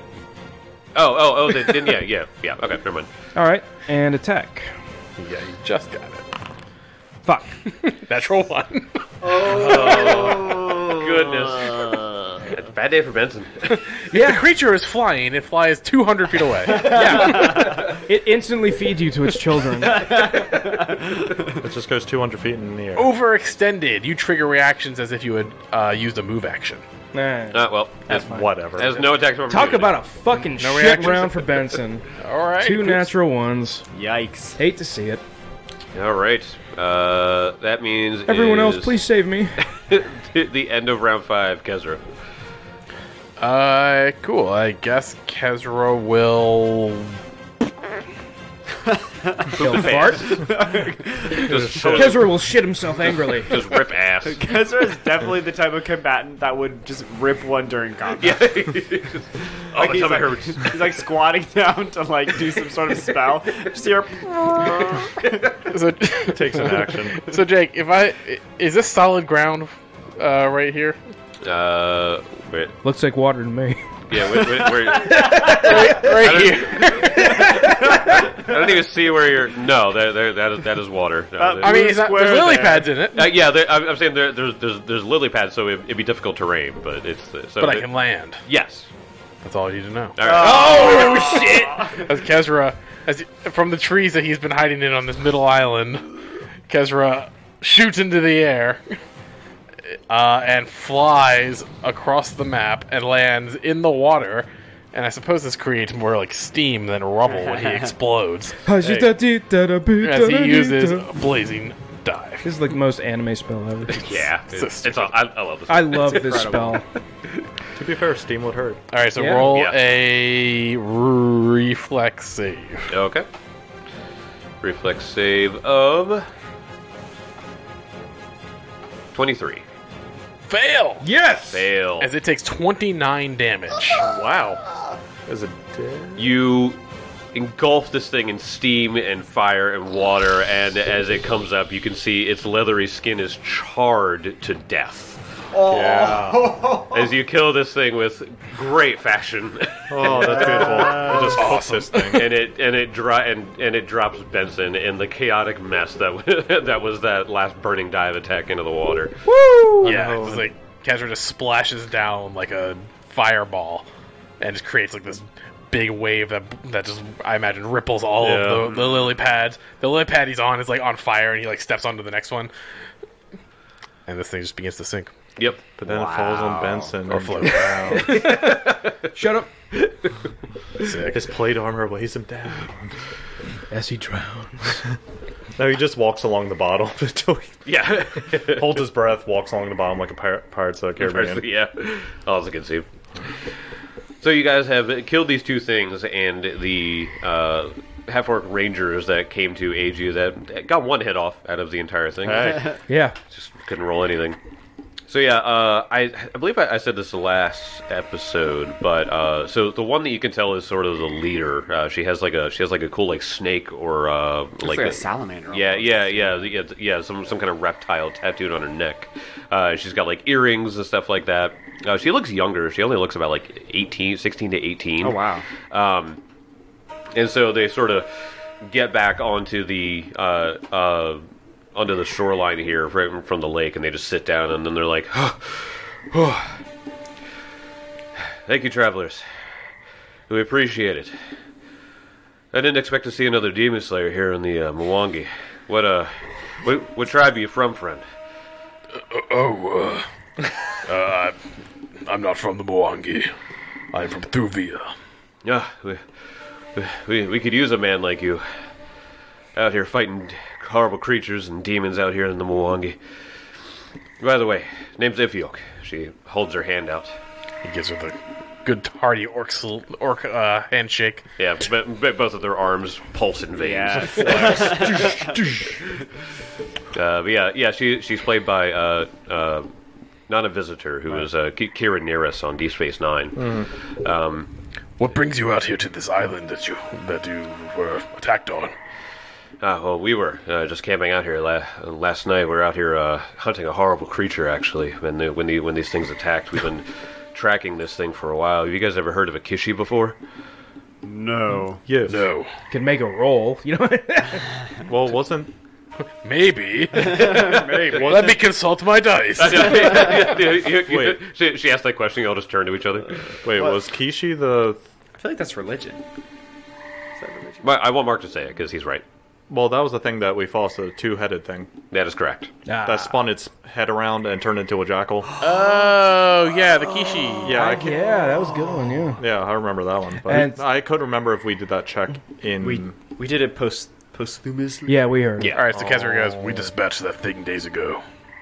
S1: Oh, oh, oh! Then, then yeah, yeah, yeah. Okay, never mind.
S2: All right, and attack.
S4: Yeah, you just got it.
S2: Fuck.
S4: Natural one.
S1: Goodness, bad day for Benson.
S4: The creature is flying. It flies two hundred feet away.
S2: It instantly feeds you to its children.
S3: It just goes two hundred feet in the air.
S4: Overextended. You trigger reactions as if you had uh, used a move action.
S2: Nah.
S1: Uh, well,
S2: That's
S1: has,
S2: fine.
S3: Whatever.
S1: has no attacks. from
S2: Talk
S1: opportunity.
S2: about a fucking shit
S4: reactions?
S2: round for Benson.
S4: All right.
S2: Two natural ones.
S5: Yikes.
S2: Hate to see it.
S1: All right. Uh, that means
S2: Everyone else,
S1: is
S2: please save me.
S1: the end of round five, Kezra.
S4: Uh, cool. I guess Kezra will.
S2: He'll fart.
S1: Just,
S2: Kezra will shit himself angrily.
S1: just rip ass.
S5: Kezra is definitely the type of combatant that would just rip one during combat.
S1: Yeah. oh,
S5: Like, he's,
S1: my tummy
S5: like,
S1: hurts.
S5: he's like squatting down to like do some sort of spell. Just hear.
S4: So,
S3: Takes an action.
S4: so Jake, if I is this solid ground uh, right here?
S1: Uh, wait.
S2: Looks like water to me.
S1: Yeah, wait, wait, wait.
S4: Right here.
S1: I don't even see where you're. No, there, there, that is that is water. No,
S5: Uh,
S1: there-
S4: I mean, it's not, there's
S5: Square
S4: lily
S5: there.
S4: pads in it,
S1: uh, yeah, there, I'm I'm saying there, there's there's there's lily pads, so it, it'd be difficult terrain, but it's uh, so.
S4: but I
S1: the-
S4: can land.
S1: Yes.
S4: That's all you need to know.
S1: All right.
S4: Oh shit! As Kezra, as he, from the trees that he's been hiding in on this middle island, Kezra shoots into the air uh, and flies across the map and lands in the water. And I suppose this creates more like steam than rubble when he explodes. As he uses a blazing dive.
S2: This is like the most anime spell ever.
S1: Yeah, it's, it's all, I, I love this.
S2: I love this spell.
S3: To be fair, steam would hurt.
S4: All right, so
S2: Yeah.
S4: roll
S1: Yeah.
S4: a reflex save.
S1: Okay. Reflex save of twenty-three.
S4: Fail.
S2: Yes!
S1: Fail.
S4: As it takes twenty-nine damage.
S3: Wow. Is it dead?
S1: You engulf this thing in steam and fire and water, and as it comes up, you can see its leathery skin is charred to death.
S3: Yeah.
S1: As you kill this thing with great fashion,
S3: Oh, that's beautiful. We'll just hook this thing.
S1: and it and it dro- and, and it drops Benson in the chaotic mess that that was that last burning dive attack into the water.
S2: Woo!
S4: Yeah, it's like Kezra just splashes down like a fireball and just creates like this big wave that that just I imagine ripples all
S3: Yeah.
S4: of the, the lily pads. The lily pad he's on is like on fire, and he like steps onto the next one, and this thing just begins to sink
S1: Yep.
S3: But then it falls on Benson.
S4: or
S3: and
S4: float.
S3: drowns.
S2: Shut up.
S4: Sick.
S3: His plate armor weighs him down.
S2: As he drowns.
S3: No, he just walks along the bottom until he
S1: Yeah.
S3: holds his breath, walks along the bottom like a pirate, Pirates of the Caribbean.
S1: yeah. Oh, that's a good scene. So you guys have killed these two things, and the uh, half-orc rangers that came to aid you that got one hit off out of the entire thing.
S3: Hey,
S2: Yeah.
S1: Just couldn't roll anything. So yeah, uh, I, I believe I, I said this the last episode, but uh, so the one that you can tell is sort of the leader. Uh, she has like a she has like a cool like snake or uh,
S5: Looks
S1: like,
S5: like
S1: a,
S5: a salamander.
S1: yeah,
S5: almost.
S1: yeah, yeah, yeah, yeah, some some kind of reptile tattooed on her neck. Uh, she's got like earrings and stuff like that. Uh, she looks younger. She only looks about like eighteen, sixteen to eighteen.
S5: Oh wow.
S1: Um, and so they sort of get back onto the uh, uh, onto the shoreline here from, from the lake, and they just sit down, and then they're like, oh, oh. "Thank you, travelers. We appreciate it. I didn't expect to see another demon slayer here in the uh, Mwangi. What uh, what, what tribe are you from, friend?"
S4: Oh, uh, uh, I'm not from the Mwangi. I'm from Thuvia.
S1: Yeah, we, we we could use a man like you out here fighting horrible creatures and demons out here in the Mwangi. By the way, name's Ifiok. She holds her hand out.
S4: He gives her the good hearty orc sal- orc uh, handshake.
S1: Yeah, but, but both of their arms pulse in veins.
S5: Yeah.
S1: Uh, but yeah, yeah, she she's played by uh, uh, not a visitor who is uh, Ki- Kira Neris on Deep Space Nine. Um,
S4: What brings you out here to this island that you that you were attacked on?
S1: Ah, well, we were uh, just camping out here la- last night. We were out here uh, hunting a horrible creature, actually. When the, when the when these things attacked, we've been tracking this thing for a while. Have you guys ever heard of a Kishi before?
S6: No.
S3: yes.
S4: No,
S2: Can make a roll. You know.
S3: Well, wasn't
S4: maybe. maybe. Let me consult my dice.
S3: Wait.
S1: she, she asked that question. You all just turn to each other.
S3: wait was Kishi the?
S5: I feel like that's religion. Is that religion?
S1: But I want Mark to say it because he's right.
S3: Well, that was the thing that we fought, the two-headed thing
S1: That is correct.
S2: Ah.
S3: that spun its head around and turned into a jackal.
S4: Oh yeah, the Kishi.
S3: Yeah, I
S2: Ah,
S3: can,
S2: yeah, that was a good one. Yeah.
S3: yeah, I remember that one. But
S2: And-
S3: I could remember if we did that check in.
S5: We we did it post posthumously.
S2: Yeah, we heard.
S1: Yeah.
S4: All right, so Kezra goes. We dispatched that thing days ago.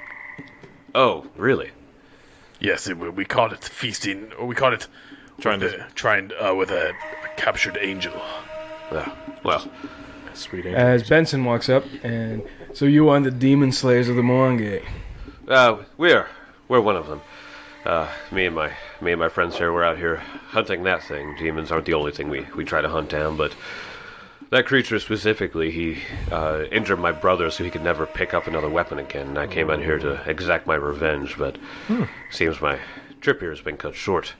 S1: Oh, really?
S4: Yes, it, we caught it feasting. Or we caught it
S3: Trying
S4: with
S3: to-
S4: a, trying uh, with a, a captured angel.
S1: Oh, well,
S3: Sweet angel.
S2: As Benson walks up, and so you are the demon slayers of the Mwangi.
S1: uh, we're we're one of them. Uh, me and my me and my friends here, we're out here hunting that thing. Demons aren't the only thing we, we try to hunt down, but that creature specifically, he uh, injured my brother so he could never pick up another weapon again. And I came out here to exact my revenge, but seems my trip here has been cut short.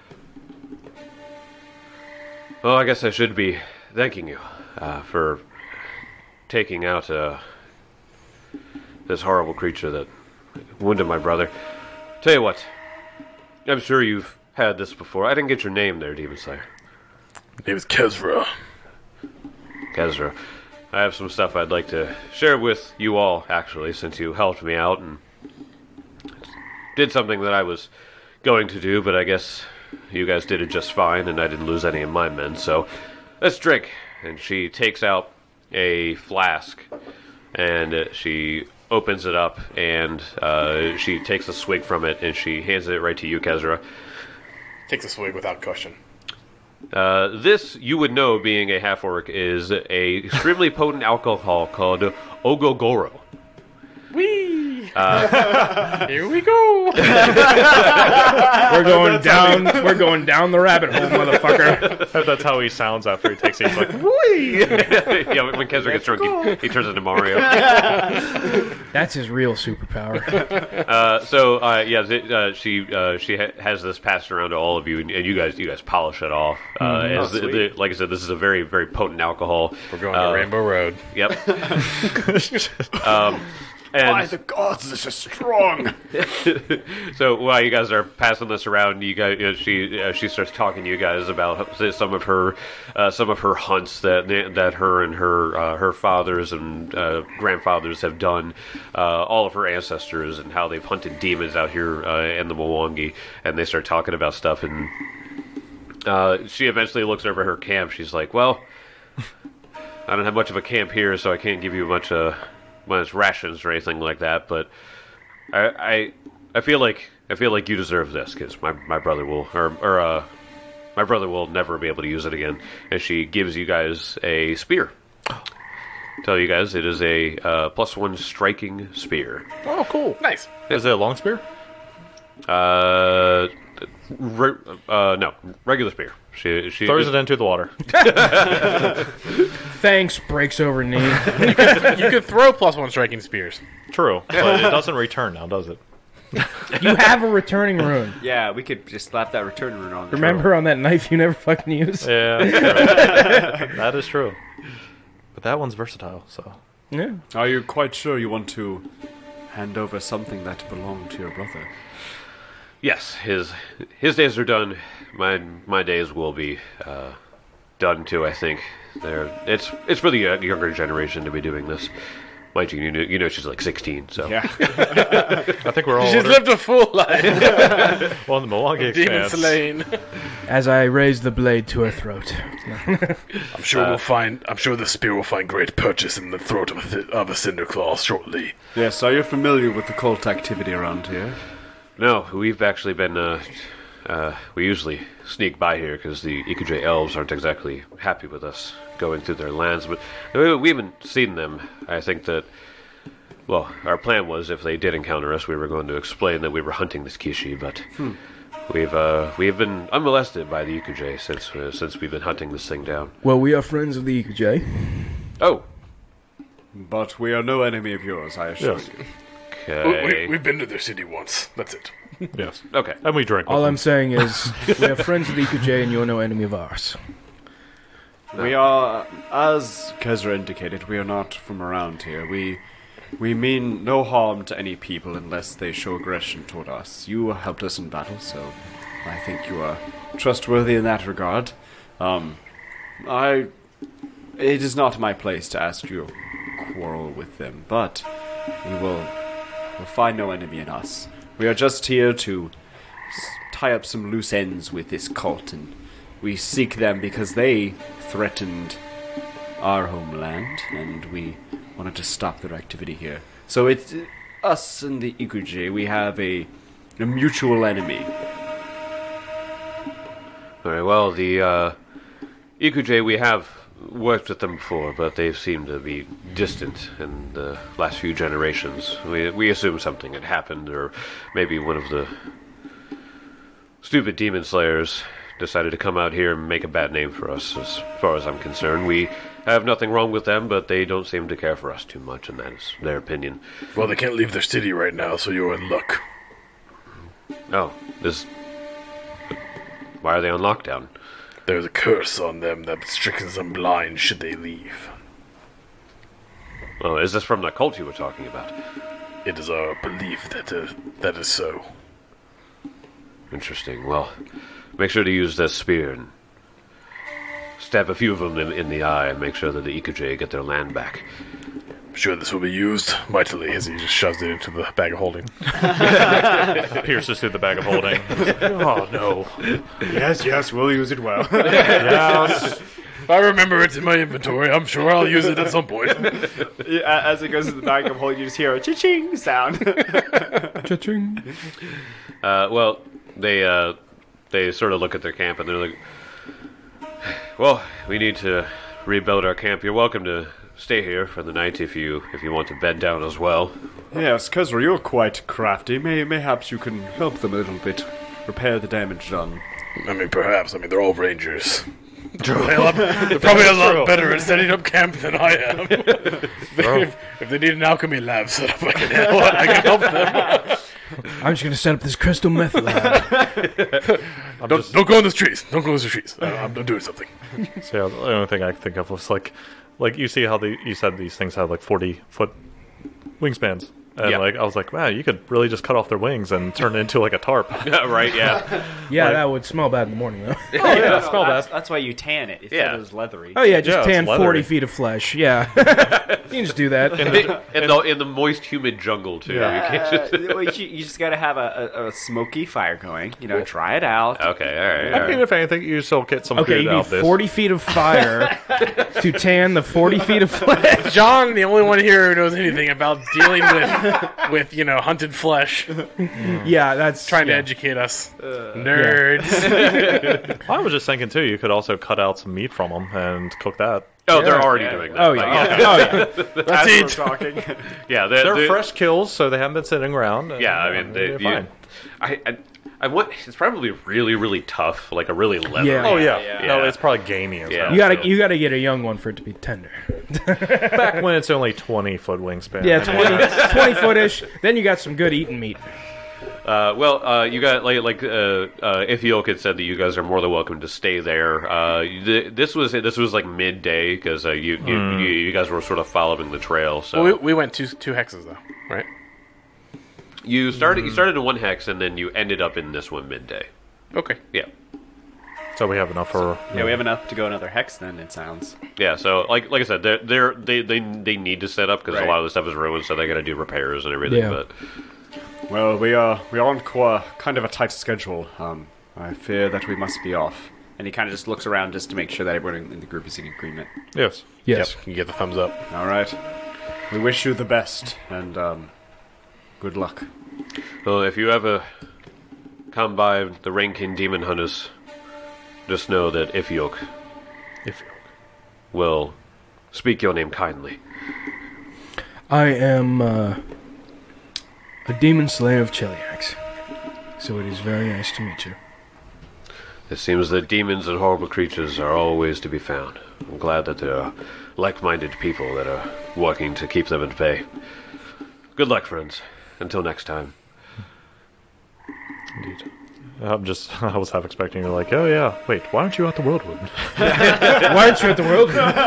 S1: Well, I guess I should be thanking you uh, for taking out uh, this horrible creature that wounded my brother. Tell you what, I'm sure you've had this before. I didn't get your name there, Demon Slayer.
S4: Name is Kezra.
S1: Kezra. I have some stuff I'd like to share with you all, actually, since you helped me out and did something that I was going to do, but I guess you guys did it just fine, and I didn't lose any of my men, so let's drink. And she takes out a flask, and uh, she opens it up, and uh, she takes a swig from it, and she hands it right to you, Kezra.
S4: Takes a swig without question.
S1: Uh, this, you would know, being a half-orc, is a extremely potent alcohol called Ogogoro.
S4: Whee! Here we go.
S2: We're going down. We're going down the rabbit hole, motherfucker.
S3: That's how he sounds after he takes it. He's like,
S1: Yeah, when Kezra gets drunk, he, he turns into Mario.
S2: That's his real superpower.
S1: Uh, so, uh, yeah, th- uh, she uh, she ha- has this passed around to all of you, and, and you guys you guys polish it off. Uh, as the,
S5: sweet.
S1: the, like I said, this is a very very potent alcohol.
S4: We're going
S1: Uh,
S4: to Rainbow Road.
S1: Yep. um,
S6: By
S1: And
S6: the gods, this is strong.
S1: so while you guys are passing this around, you guys, you know, she uh, she starts talking to you guys about some of her uh, some of her hunts that that her and her uh, her fathers and uh, grandfathers have done, uh, all of her ancestors and how they've hunted demons out here uh, in the Mwangi, and they start talking about stuff, and uh, she eventually looks over her camp. She's like, "Well, I don't have much of a camp here, so I can't give you much uh much rations or anything like that, but I I, I feel like I feel like you deserve this because my, my brother will or or uh my brother will never be able to use it again." And she gives you guys a spear. Tell you guys it is a uh, plus one striking spear.
S3: Oh, cool.
S4: Nice.
S3: Is it a long spear?
S1: Uh, re- uh no regular spear. She she
S3: Throws it into the water.
S2: Thanks, breaks over knee.
S4: You could throw plus one striking spears.
S3: True, but it doesn't return now, does it?
S2: You have a returning rune.
S5: Yeah, we could just slap that return rune on.
S2: Remember on that knife you never fucking used?
S3: Yeah, that's true. That is true. But that one's versatile, so.
S2: Yeah.
S6: Are you quite sure you want to hand over something that belonged to your brother?
S1: Yes, his his days are done. My my days will be uh, done too. I think They're, it's it's for the uh, younger generation to be doing this. Mind you, you know, you know she's like sixteen, so
S6: Yeah.
S3: I think we're all
S4: She's
S3: older.
S4: lived a full life.
S3: Well, the Milwaukee
S4: Demon
S3: expanse.
S4: slaying.
S2: As I raise the blade to her throat.
S7: I'm sure we'll find. I'm sure the spear will find great purchase in the throat of a, th- of a Cinderclaw shortly.
S6: Yes, are you familiar with the cult activity around here?
S1: no, we've actually been. Uh, uh, we usually sneak by here because the Ikuj elves aren't exactly happy with us going through their lands, but we, we haven't seen them. I think that. Well, our plan was if they did encounter us, we were going to explain that we were hunting this Kishi, but
S6: Hmm.
S1: we've uh, we've been unmolested by the Ikuj since uh, since we've been hunting this thing down.
S2: Well, we are friends of the E Ikuj.
S1: Oh,
S6: But we are no enemy of yours, I assure
S3: Yes.
S6: you.
S1: okay,
S7: We, we've been to their city once. That's it.
S3: Yes.
S1: okay.
S3: And we drink with
S2: All
S3: them.
S2: I'm saying is, we are friends of the E Ikuj and you're no enemy of ours.
S6: We are, as Kezra indicated, we are not from around here. We we mean no harm to any people unless they show aggression toward us. You helped us in battle, so I think you are trustworthy in that regard. Um, I... It is not my place to ask you to quarrel with them, but we will will find no enemy in us. We are just here to s- tie up some loose ends with this cult, and we seek them because they threatened our homeland, and we wanted to stop their activity here. So it's uh, us and the Ikuj, we have a, a mutual enemy.
S1: Very well. The uh, Ikuj, we have worked with them before, but they seem to be distant in the last few generations. We we assume something had happened, or maybe one of the stupid demon slayers decided to come out here and make a bad name for us. As far as I'm concerned, we have nothing wrong with them, but they don't seem to care for us too much, and that is their opinion.
S7: Well, they can't leave their city right now, so you're in luck.
S1: Oh, this. Why are they on lockdown?
S7: There's a curse on them that strickens them blind should they leave.
S1: Oh, is this from the cult you were talking about?
S7: It is our belief that uh, that is so.
S1: Interesting. Well, make sure to use that spear and stab a few of them in, in the eye and make sure that the Ikuj get their land back.
S7: I'm sure this will be used mightily as he just shoves it into the bag of holding.
S3: Pierces through the bag of holding. Oh, no.
S6: Yes, yes, we'll use it well.
S3: Yes.
S7: If I remember it's in my inventory, I'm sure I'll use it at some point.
S6: As it goes to the bag of holding, you just hear a cha-ching sound.
S2: Cha-ching.
S1: Uh, well, they uh, they sort of look at their camp and they're like, "Well, we need to rebuild our camp. You're welcome to stay here for the night if you if you want to bed down as well."
S6: Yes, Kezra, you're quite crafty. May, mayhaps you can help them a little bit, repair the damage done.
S7: I mean, perhaps. I mean, they're all rangers. They're, a lot- they're probably a lot better at setting up camp than I am. if, if they need an alchemy lab set up, I can help, I can help them.
S2: I'm just going to set up this crystal meth lab.
S7: Don't, don't go in the trees. Don't go in the trees. Uh, I'm, I'm doing something.
S3: So, yeah, the only thing I can think of was like, like you see how the you said these things have like forty foot wingspans. And
S1: Yeah.
S3: like I was like, man, you could really just cut off their wings and turn it into like a tarp.
S1: right? Yeah.
S2: Yeah,
S3: Like-
S2: that would smell bad in the morning, though.
S3: Oh yeah,
S5: No,
S3: smell
S5: that's,
S3: that.
S5: that's why you tan it. It
S1: Yeah.
S5: yeah. was leathery.
S2: Oh, yeah, just
S3: Yeah, it's
S2: tan
S3: leathery.
S2: forty feet of flesh. Yeah. You can just do that.
S1: in, the, in the moist, humid jungle too.
S3: Yeah.
S1: You can't just...
S5: Uh, well, you, you just got to have a, a, a smoky fire going. You know, try it out.
S1: Okay, all right. All
S3: I mean,
S1: right.
S3: if anything, you still get some
S2: Okay,
S3: food
S2: you
S3: out
S2: need
S3: of this.
S2: forty feet of fire to tan the forty feet of flesh.
S4: John, the only one here who knows anything about dealing with, with you know, hunted flesh,
S2: Yeah, that's
S4: trying to
S2: yeah.
S4: educate us, nerds.
S3: I was just thinking too, you could also cut out some meat from them and cook that.
S1: Oh, they're
S2: Yeah.
S1: already
S5: Yeah.
S1: doing that.
S2: Oh,
S1: but
S2: yeah. Oh, yeah.
S4: That's
S6: As we're
S4: it.
S6: talking.
S1: yeah. They're,
S3: They're
S1: they're-
S3: fresh kills, so they haven't been sitting around. and,
S1: Yeah, I
S3: uh,
S1: mean, they,
S3: they're
S1: you,
S3: fine.
S1: I, I, I want. It's probably really, really tough, like a really leather.
S2: Yeah.
S3: Oh yeah.
S5: Yeah.
S3: no,
S1: Yeah.
S3: it's probably gamey as
S1: Yeah.
S3: hell.
S2: You gotta, you gotta get a young one for it to be tender.
S3: Back when it's only twenty foot wingspan.
S2: Yeah,
S3: I mean,
S2: twenty, twenty foot-ish. Then you got some good eating meat.
S1: Uh, well, uh, you got like like uh, uh, Ithiok had said that you guys are more than welcome to stay there. Uh, th- this was this was like midday because uh, you, you, you you guys were sort of following the trail. So
S4: Well, we, we went two two hexes though, right?
S1: you started you started in one hex and then you ended up in this one midday.
S4: Okay.
S1: Yeah,
S3: so we have enough for.
S5: Yeah, we have enough to go another hex. Then it sounds.
S1: yeah. So like like I said, they're, they're they they they need to set up because
S5: Right.
S1: a lot of the stuff is ruined, so they got to do repairs and everything.
S2: Yeah.
S1: But
S6: Well, we are we are on qu- kind of a tight schedule. Um, I fear that we must be off.
S5: And he kind of just looks around just to make sure that everyone in the group is in agreement.
S3: Yes.
S2: Yes.
S4: You get the thumbs up.
S6: All right. We wish you the best and um, good luck.
S1: well, if you ever come by the Rankin Demon Hunters, just know that Ithiok
S3: If
S1: will speak your name kindly.
S2: I am uh, a demon slayer of Cheliax. So it is very nice to meet you.
S1: It seems that demons and horrible creatures are always to be found. I'm glad that there are like-minded people that are working to keep them at bay. Good luck, friends. Until next time.
S3: Indeed. I'm just. I was half expecting you're like, oh yeah. Wait, why aren't you at the Worldwood?
S2: Why aren't you at the world?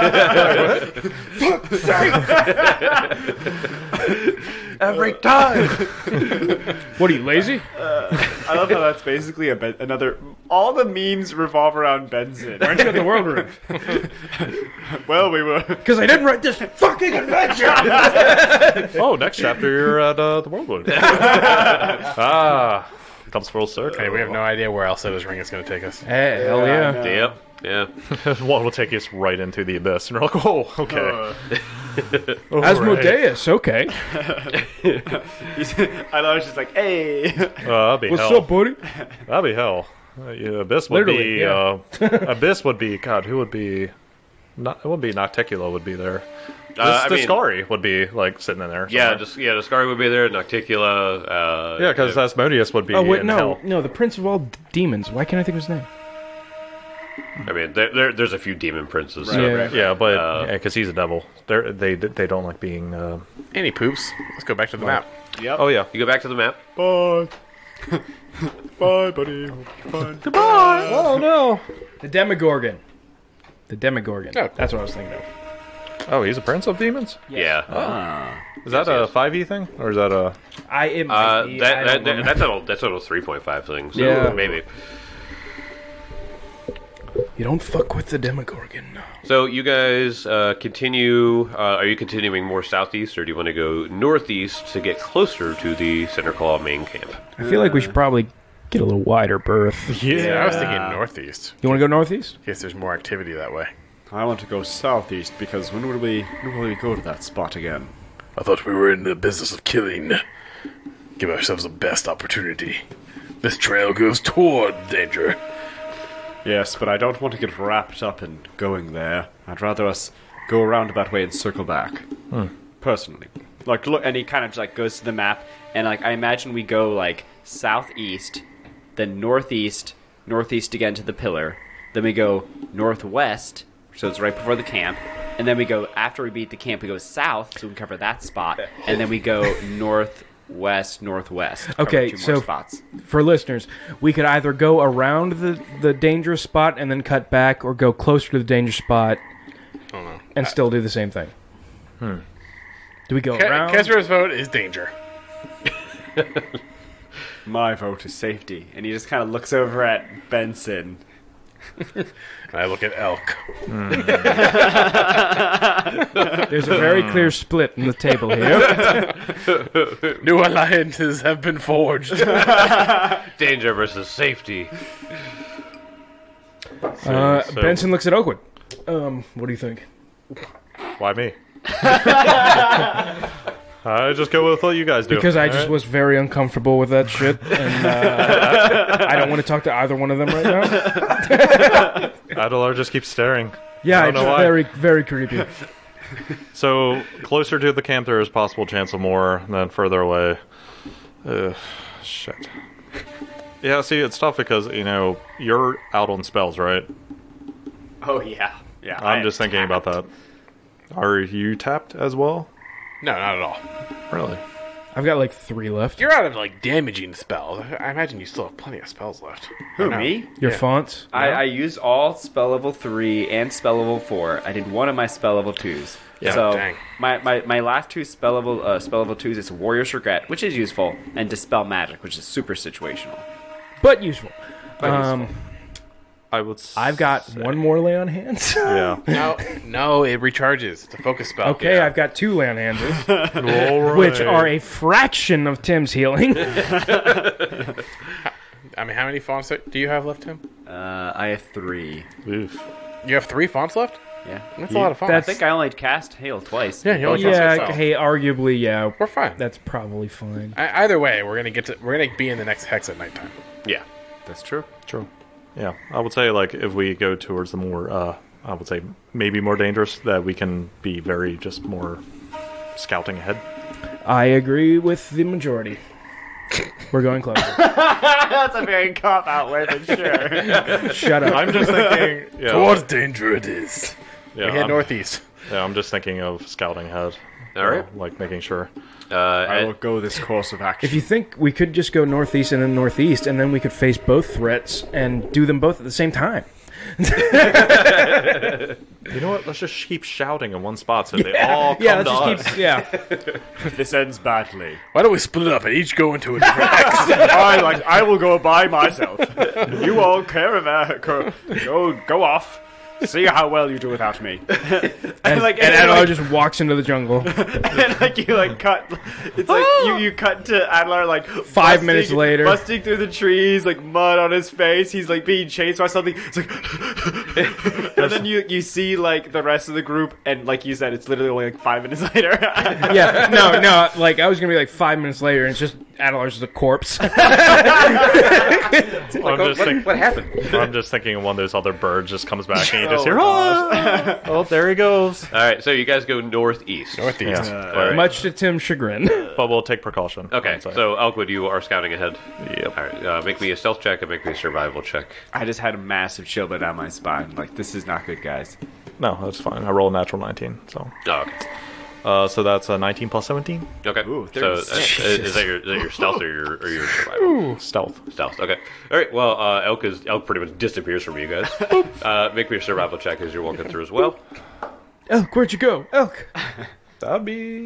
S1: Every time!
S2: What are you, lazy?
S6: I love how that's basically a ben- another. All the memes revolve around Benzin.
S2: Why aren't you at the world room?
S6: Well, we were.
S2: Because I didn't write this fucking adventure!
S3: Oh, next chapter you're at uh, the Worldwood. ah, comes full circle.
S4: Hey, we have no idea where Elsetta's ring is going to take us.
S2: Hey, hell yeah.
S1: Yep, yeah.
S3: One will take us right into the abyss, and we're like, oh, okay. All right.
S2: Asmodeus, okay.
S6: I love it's just like, hey.
S3: Uh, that'd be
S2: What's
S3: hell.
S2: up, buddy?
S3: That'd be hell. Uh, yeah, abyss would
S2: Literally,
S3: be.
S2: yeah.
S3: Uh, abyss would be. God, who would be? Not. It wouldn't be Nocticula. Would be there. This,
S1: Uh, I mean-
S3: Discari would be like sitting in there.
S1: Yeah,
S3: somewhere.
S1: just yeah, Discari would be there, Nocticula, uh
S3: yeah, because Asmodeus would be
S2: Oh, wait,
S3: in
S2: no.
S3: hell.
S2: No, the prince of all d- demons. Why can't I think of his name?
S1: I mean there, there there's a few demon princes. So.
S2: Yeah.
S3: Yeah, but
S1: Uh,
S3: because he's a devil, They're, they they don't like being. Uh,
S4: Any poops? Let's go back to the map.
S6: Yep.
S3: oh yeah,
S1: You go back to the map.
S6: Bye. Bye, buddy. Fine.
S3: oh no.
S2: The Demogorgon. The Demogorgon.
S4: Oh, cool.
S2: That's what I was thinking of.
S3: Oh, he's a prince of demons.
S1: Yeah.
S6: Ah.
S3: Is that a five E thing or is that a?
S2: I, it might
S1: Uh,
S2: be, I
S1: that,
S2: don't
S1: that, that
S2: remember.
S1: that's a that's a three point five thing. So
S2: Yeah.
S1: maybe.
S2: You don't fuck with the Demogorgon.
S1: So you guys uh, continue. Uh, are you continuing more southeast, or do you want to go northeast to get closer to the Center Claw main camp?
S2: I feel like we should probably get a little wider berth.
S4: Yeah, I was thinking northeast.
S2: You want to go northeast?
S4: In case there's more activity that way.
S6: I want to go southeast because when will we when will we go to that spot again?
S7: I thought we were in the business of killing. Give ourselves the best opportunity. This trail goes toward danger.
S6: Yes, but I don't want to get wrapped up in going there. I'd rather us go around that way and circle back. Personally.
S5: Like, look, and he kind of like goes to the map, and like I imagine we go like southeast, then northeast, northeast again to the pillar, then we go northwest, so it's right before the camp, and then we go after we beat the camp, we go south, so we cover that spot, and then we go northwest, northwest. cover
S2: Okay,
S5: two more
S2: so-
S5: spots.
S2: For listeners, we could either go around the, the dangerous spot and then cut back, or go closer to the dangerous spot
S4: I don't know.
S2: and still do the same thing. Do we go
S4: Ke-
S2: around?
S4: Kezra's vote is danger.
S6: My vote is safety. And he just kind of looks over at Benson.
S4: And I look at Elk.
S2: There's a very clear split in the table here.
S4: New alliances have been forged.
S1: Danger versus safety.
S2: Uh,
S3: so-
S2: Benson looks at Oakwood. Um, what do you think?
S3: Why me? I just go with what you guys do.
S2: Because I just
S3: alright?
S2: was very uncomfortable with that shit, and uh, I don't want to talk to either one of them right now.
S3: Adelar just keeps staring.
S2: Yeah,
S3: I
S2: it's
S3: don't know why.
S2: very, very creepy.
S3: So closer to the camp, there is possible chance of more. And then further away, uh, shit. Yeah, see, it's tough because you know you're out on spells, right?
S5: Oh yeah, yeah.
S3: I'm just thinking about that. Are you tapped as well?
S4: No, not at all.
S3: Really?
S2: I've got like three left.
S4: You're out of like damaging spells. I imagine you still have plenty of spells left.
S5: Who,
S4: No.
S5: me?
S2: Your
S4: Yeah.
S2: fonts?
S5: I, I used all spell level three and spell level four. I did one of my spell level twos.
S4: Yeah,
S5: so
S4: dang.
S5: My, my, my last two spell level uh, spell level twos is Warrior's Regret, which is useful, and Dispel Magic, which is super situational.
S2: But useful.
S5: But
S2: Um,
S3: I would.
S2: I've got
S3: say-
S2: one more lay on hands.
S3: Yeah.
S4: No, no, it recharges. It's a focus spell.
S2: Okay,
S4: Yeah.
S2: I've got two lay on hands,
S3: Alright.
S2: which are a fraction of Tim's healing.
S4: I mean, how many fonts do you have left, Tim?
S6: Uh, I have three.
S3: Oof.
S4: You have three fonts left?
S5: Yeah.
S4: That's a lot of fonts.
S5: I
S2: That's-
S5: think I only cast Hail twice.
S4: Yeah, you only cast
S2: yeah,
S4: yourself.
S2: hey, arguably, yeah,
S4: We're fine.
S2: that's probably fine.
S4: I, either way, we're gonna get to. We're gonna be in the next hex at nighttime.
S1: Yeah.
S6: That's true.
S3: True. Yeah, I would say like if we go towards the more, uh, I would say maybe more dangerous, that we can be very just more scouting ahead.
S2: I agree with the majority. We're going closer.
S5: That's a very cop out way, but sure.
S2: Shut up.
S3: I'm just thinking. Yeah,
S4: Towards danger it is.
S3: yeah,
S4: We head
S3: I'm,
S4: northeast.
S3: yeah, I'm just thinking of scouting ahead.
S1: All
S3: You know,
S1: right.
S3: like making sure.
S1: Uh,
S6: I
S1: and-
S6: will go this course of action.
S2: If you think we could just go northeast and then northeast, and then we could face both threats and do them both at the same time.
S3: You know what? Let's just keep shouting in one spot so they all come
S2: yeah,
S3: to
S2: let's
S3: us.
S2: just keep. Yeah,
S6: this ends badly.
S4: Why don't we split up and each go into a different hex?
S6: I like. I will go by myself. You all caravan, go, go, go off. See how well you do without me.
S2: and,
S5: like-
S2: and
S5: and then,
S2: Adlar
S5: like-
S2: just walks into the jungle.
S5: And like you like cut, it's like you, you cut to Adlar like
S2: Five
S5: busting-
S2: minutes later.
S5: busting through the trees, like mud on his face. He's like being chased by something. It's like, and then you you see like the rest of the group, and like you said, it's literally only like five minutes later.
S2: Yeah, no, no. Like I was gonna be like five minutes later, and it's just Adlar's the corpse.
S3: I'm just think-
S1: what happened?
S3: I'm just thinking of one of those other birds just comes back and you just
S5: Oh,
S3: hear, oh, oh, there he goes.
S1: All right, so you guys go northeast.
S4: Northeast.
S3: Yeah.
S1: All right.
S2: Much to Tim's chagrin.
S3: But we'll take precaution.
S1: Okay,
S3: I'd say.
S1: so Elkwood, you are scouting ahead.
S3: Yep.
S1: All right, uh, make me a stealth check and make me a survival check.
S6: I just had a massive shiver down my spine. Like, this is not good, guys.
S3: No, that's fine. I roll a natural nineteen. So,
S1: Oh, okay.
S3: uh, so that's a nineteen plus seventeen.
S1: Okay.
S6: Ooh,
S1: so uh,
S6: thirty-six.
S1: is, is that your is that your stealth or your or your survival?
S3: Stealth.
S1: Stealth. Okay. All right. Well, uh, Elk is Elk pretty much disappears from you guys. uh, make me a survival check as you're walking through as well.
S2: Elk, where'd you go? Elk.
S3: That'd be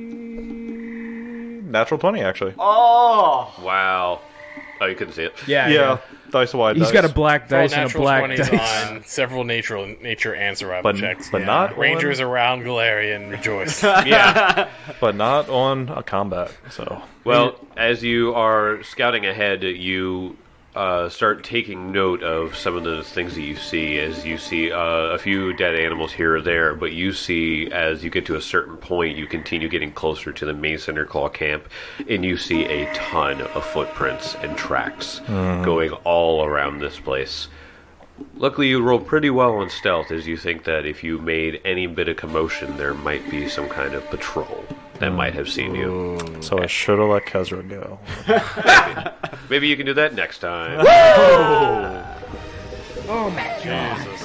S3: natural twenty, actually.
S5: Oh,
S1: Wow. Oh, you couldn't see it.
S2: Yeah,
S3: yeah, dice wide.
S2: He's
S3: dice.
S2: got a black
S4: Roll
S2: dice and a
S4: natural
S2: black
S4: twenties
S2: dice.
S4: on several nature, nature and survival
S3: But-
S4: checks.
S3: but not
S4: Rangers
S3: on-
S4: around Galarian rejoice.
S1: Yeah.
S3: but not on a combat. So,
S1: Well, as you are scouting ahead, you uh, start taking note of some of the things that you see. As you see uh, a few dead animals here or there, but you see as you get to a certain point, you continue getting closer to the main Cinderclaw camp, and you see a ton of footprints and tracks going all around this place. Luckily, you roll pretty well on stealth, as you think that if you made any bit of commotion, there might be some kind of patrol that might have seen you.
S3: so I should have let Kezra go.
S1: Maybe you can do that next time.
S2: Oh my god.